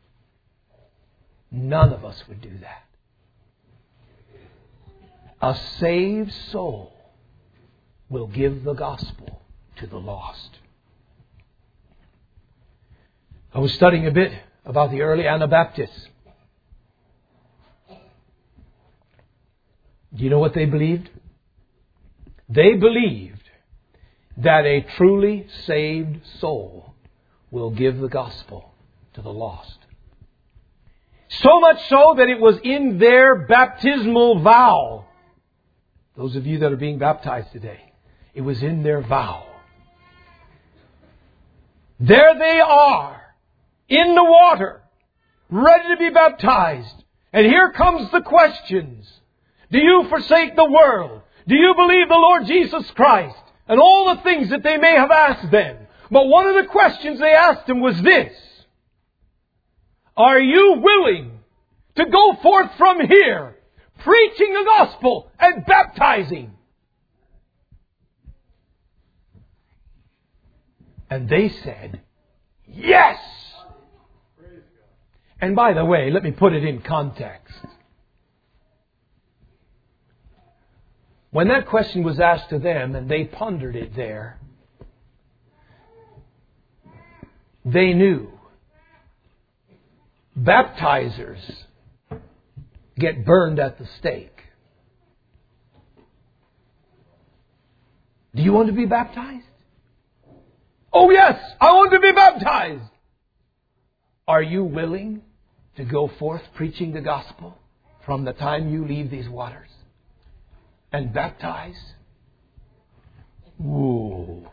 Speaker 1: None of us would do that. A saved soul will give the gospel to the lost. I was studying a bit about the early Anabaptists. Do you know what they believed? They believed that a truly saved soul will give the gospel to the lost. So much so that it was in their baptismal vow. Those of you that are being baptized today, it was in their vow. There they are, in the water, ready to be baptized. And here comes the questions. Do you forsake the world? Do you believe the Lord Jesus Christ? And all the things that they may have asked them. But one of the questions they asked him was this: are you willing to go forth from here, preaching the gospel and baptizing? And they said, yes! And by the way, let me put it in context. When that question was asked to them and they pondered it there, they knew baptizers get burned at the stake. Do you want to be baptized? Oh yes, I want to be baptized. Are you willing to go forth preaching the gospel from the time you leave these waters and baptize? Ooh.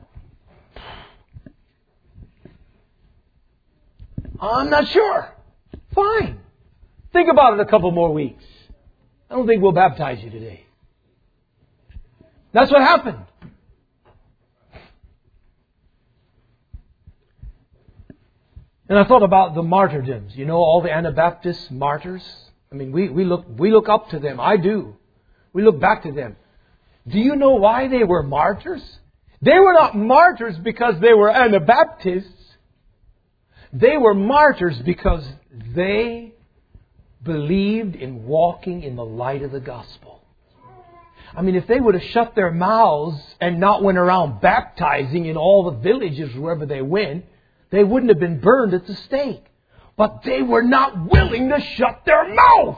Speaker 1: I'm not sure. Fine. Think about it a couple more weeks. I don't think we'll baptize you today. That's what happened. And I thought about the martyrdoms. You know, all the Anabaptist martyrs. I mean, we, we look we look up to them. I do. We look back to them. Do you know why they were martyrs? They were not martyrs because they were Anabaptists. They were martyrs because they believed in walking in the light of the gospel. I mean, if they would have shut their mouths and not went around baptizing in all the villages wherever they went, they wouldn't have been burned at the stake. But they were not willing to shut their mouth.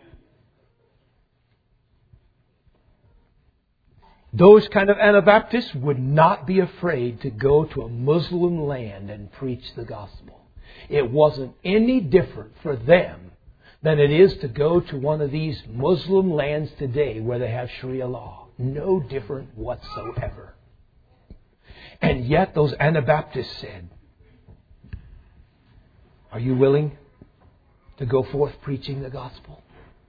Speaker 1: Those kind of Anabaptists would not be afraid to go to a Muslim land and preach the gospel. It wasn't any different for them than it is to go to one of these Muslim lands today where they have Sharia law. No different whatsoever. And yet those Anabaptists said, are you willing to go forth preaching the gospel?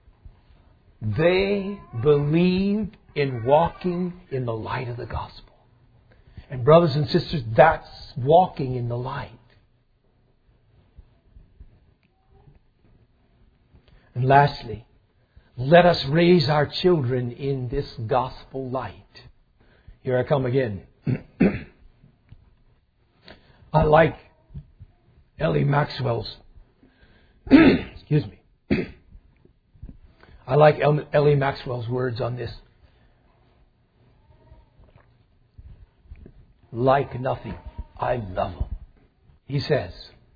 Speaker 1: They believed in walking in the light of the gospel. And brothers and sisters, that's walking in the light. And lastly, let us raise our children in this gospel light. Here I come again. I like Ellie Maxwell's, excuse me. I like Ellie Maxwell's words on this. Like nothing, I love them. He says,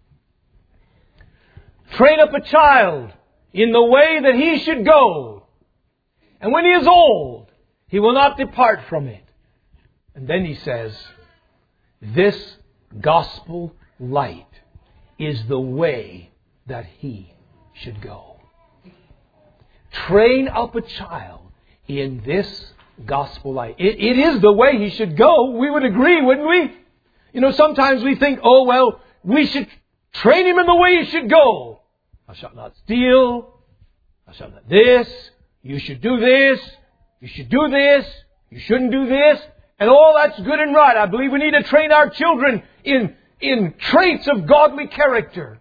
Speaker 1: train up a child in the way that he should go, and when he is old, he will not depart from it. And then he says, this gospel light is the way that he should go. Train up a child in this gospel light. It, it is the way he should go. We would agree, wouldn't we? You know, sometimes we think, oh, well, we should train him in the way he should go. Thou shalt not steal. Thou shalt not this. You should do this. You should do this. You shouldn't do this. And all that's good and right. I believe we need to train our children in in traits of godly character.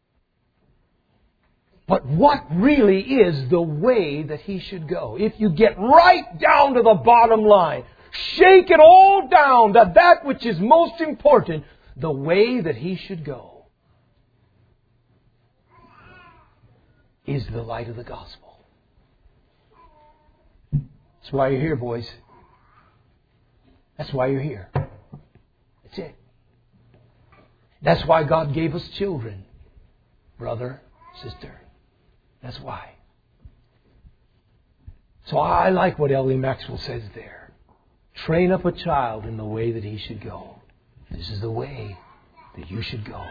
Speaker 1: But what really is the way that he should go? If you get right down to the bottom line, shake it all down to that which is most important, the way that he should go is the light of the gospel. That's why you're here, boys. That's why you're here. That's it. That's why God gave us children. Brother, sister. That's why. So I like what Ellie Maxwell says there. Train up a child in the way that he should go. This is the way that you should go.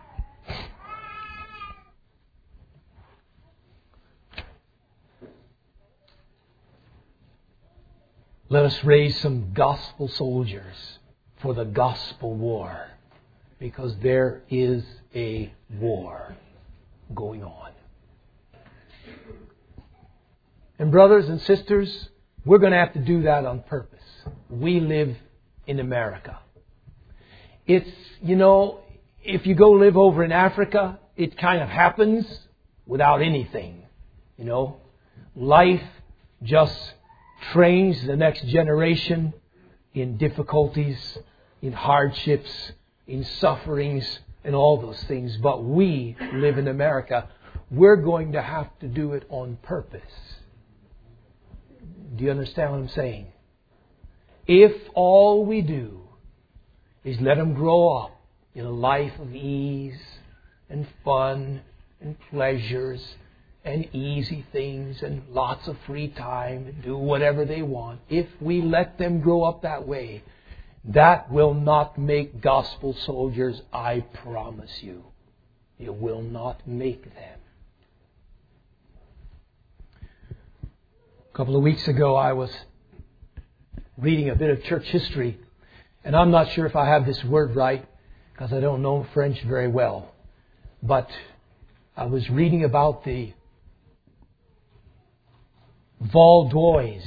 Speaker 1: Let us raise some gospel soldiers for the gospel war. Because there is a war going on. And brothers and sisters, we're going to have to do that on purpose. We live in America. It's, you know, if you go live over in Africa, it kind of happens without anything. You know, life just trains the next generation in difficulties, in hardships, in sufferings, and all those things. But we live in America. We're going to have to do it on purpose. Do you understand what I'm saying? If all we do is let them grow up in a life of ease and fun and pleasures and easy things and lots of free time and do whatever they want, if we let them grow up that way, that will not make gospel soldiers, I promise you. It will not make them. A couple of weeks ago, I was reading a bit of church history, and I'm not sure if I have this word right, because I don't know French very well. But I was reading about the Vaudois.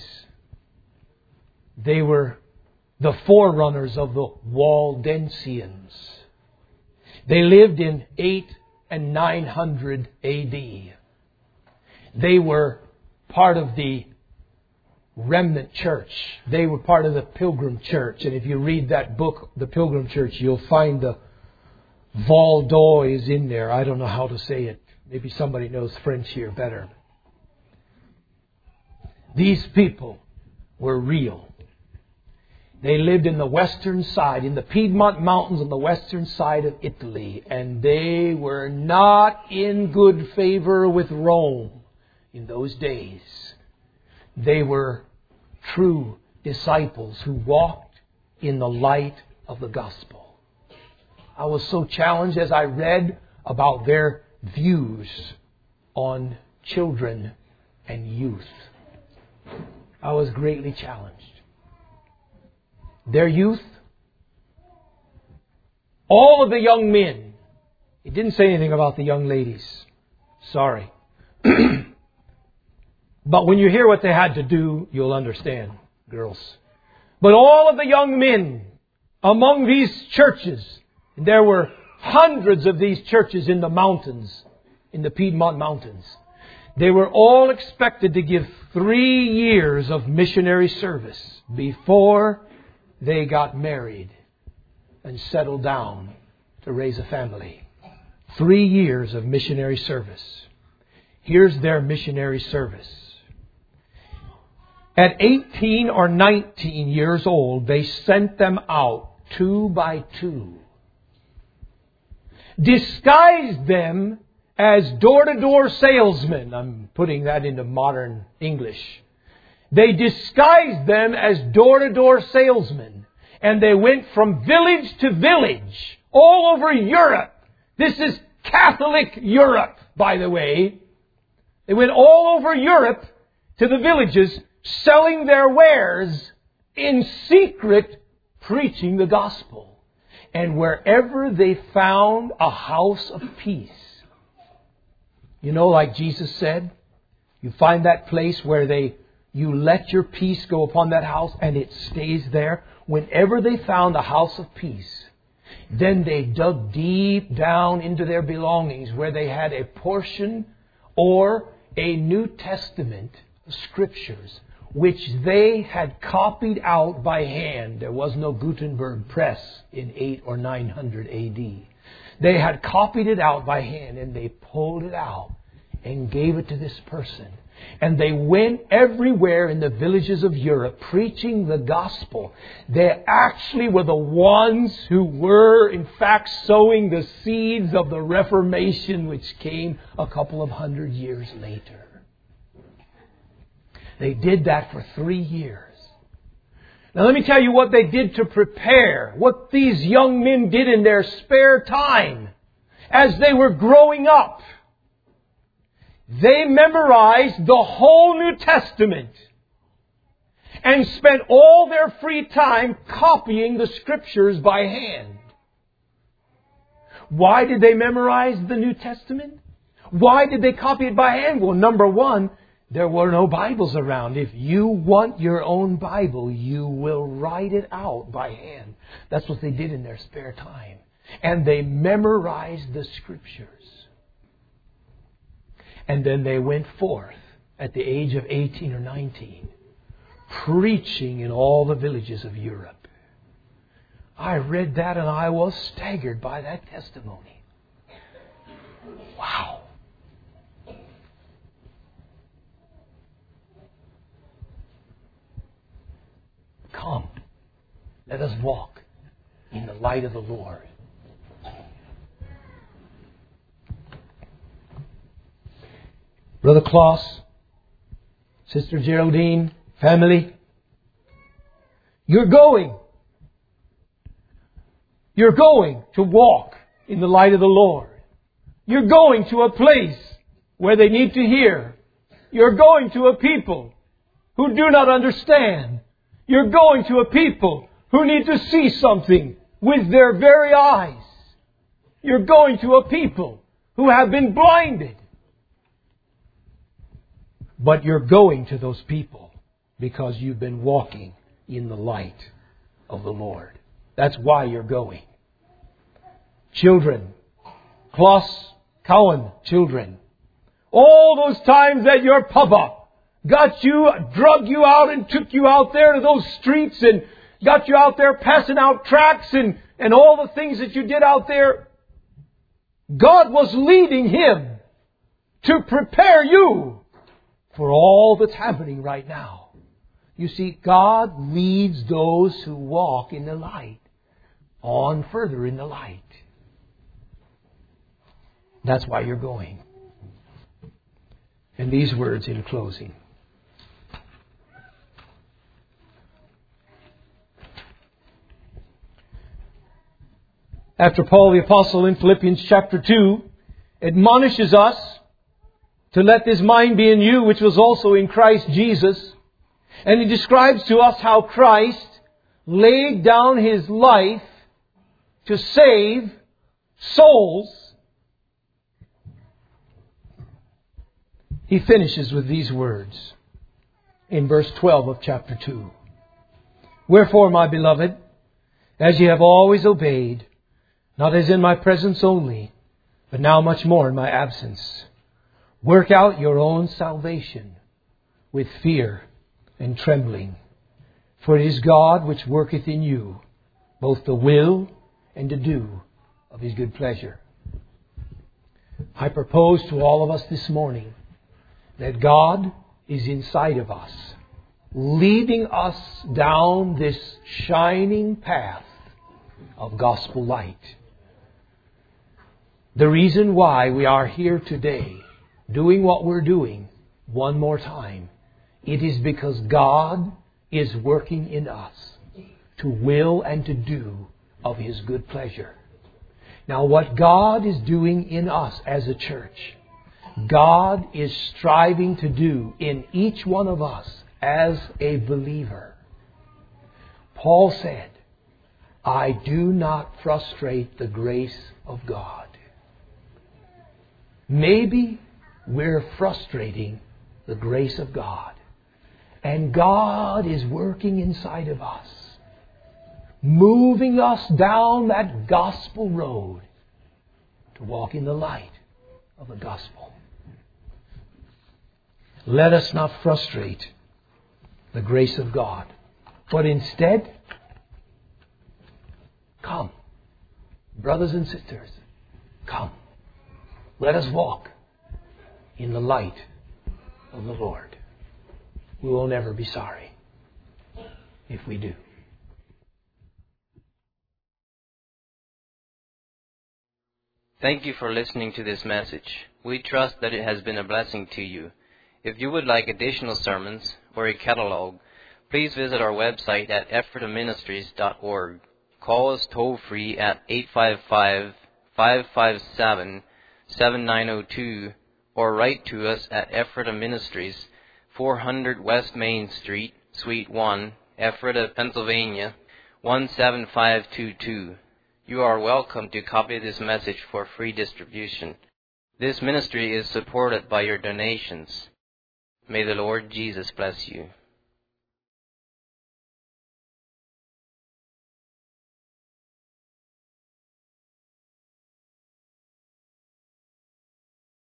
Speaker 1: They were the forerunners of the Waldensians. They lived in eight and nine hundred A D. They were part of the remnant church. They were part of the Pilgrim Church. And if you read that book, The Pilgrim Church, you'll find the Vaudois in there. I don't know how to say it. Maybe somebody knows French here better. These people were real. They lived in the western side, in the Piedmont Mountains on the western side of Italy. And they were not in good favor with Rome in those days. They were true disciples who walked in the light of the gospel. I was so challenged as I read about their views on children and youth. I was greatly challenged. Their youth, all of the young men. It didn't say anything about the young ladies. Sorry. But when you hear what they had to do, you'll understand, girls. But all of the young men among these churches, and there were hundreds of these churches in the mountains, in the Piedmont Mountains, they were all expected to give three years of missionary service before they got married and settled down to raise a family. Three years of missionary service. Here's their missionary service. At eighteen or nineteen years old, they sent them out two by two. Disguised them as door-to-door salesmen. I'm putting that into modern English. They disguised them as door-to-door salesmen. And they went from village to village all over Europe. This is Catholic Europe, by the way. They went all over Europe to the villages, selling their wares in secret, preaching the gospel. And wherever they found a house of peace, you know, like Jesus said, you find that place where they, you let your peace go upon that house and it stays there. Whenever they found a house of peace, then they dug deep down into their belongings where they had a portion or a New Testament scriptures, which they had copied out by hand. There was no Gutenberg press in eight or nine hundred A D. They had copied it out by hand, and they pulled it out and gave it to this person. And they went everywhere in the villages of Europe preaching the gospel. They actually were the ones who were, in fact, sowing the seeds of the Reformation, which came a couple of hundred years later. They did that for three years. Now let me tell you what they did to prepare, what these young men did in their spare time as they were growing up. They memorized the whole New Testament and spent all their free time copying the scriptures by hand. Why did they memorize the New Testament? Why did they copy it by hand? Well, number one, there were no Bibles around. If you want your own Bible, you will write it out by hand. That's what they did in their spare time. And they memorized the scriptures. And then they went forth at the age of eighteen or nineteen, preaching in all the villages of Europe. I read that and I was staggered by that testimony. Wow. Come, let us walk in the light of the Lord. Brother Klaus, Sister Geraldine, family, you're going. You're going to walk in the light of the Lord. You're going to a place where they need to hear. You're going to a people who do not understand. You're going to a people who need to see something with their very eyes. You're going to a people who have been blinded. But you're going to those people because you've been walking in the light of the Lord. That's why you're going. Children, Klaus Cowan children, all those times that your papa got you, drug you out and took you out there to those streets and got you out there passing out tracts and, and all the things that you did out there, God was leading him to prepare you for all that's happening right now. You see, God leads those who walk in the light on further in the light. That's why you're going. And these words in closing. After Paul the Apostle in Philippians chapter two admonishes us to let this mind be in you, which was also in Christ Jesus. And he describes to us how Christ laid down His life to save souls. He finishes with these words in verse twelve of chapter two. Wherefore, my beloved, as ye have always obeyed, not as in my presence only, but now much more in my absence, work out your own salvation with fear and trembling. For it is God which worketh in you both the will and to do of His good pleasure. I propose to all of us this morning that God is inside of us, leading us down this shining path of gospel light. The reason why we are here today, doing what we're doing one more time, it is because God is working in us to will and to do of His good pleasure. Now, what God is doing in us as a church, God is striving to do in each one of us as a believer. Paul said, I do not frustrate the grace of God. Maybe we're frustrating the grace of God. And God is working inside of us, moving us down that gospel road to walk in the light of the gospel. Let us not frustrate the grace of God, but instead, come, brothers and sisters, come. Let us walk in the light of the Lord. We will never be sorry if we do.
Speaker 2: Thank you for listening to this message. We trust that it has been a blessing to you. If you would like additional sermons or a catalog, please visit our website at ephrata ministries dot org. Call us toll free at eight five five, five five seven, seven nine zero two or write to us at Ephrata Ministries, four hundred West Main Street, Suite one, Ephrata, Pennsylvania, one seven five two two. You are welcome to copy this message for free distribution. This ministry is supported by your donations. May the Lord Jesus bless you.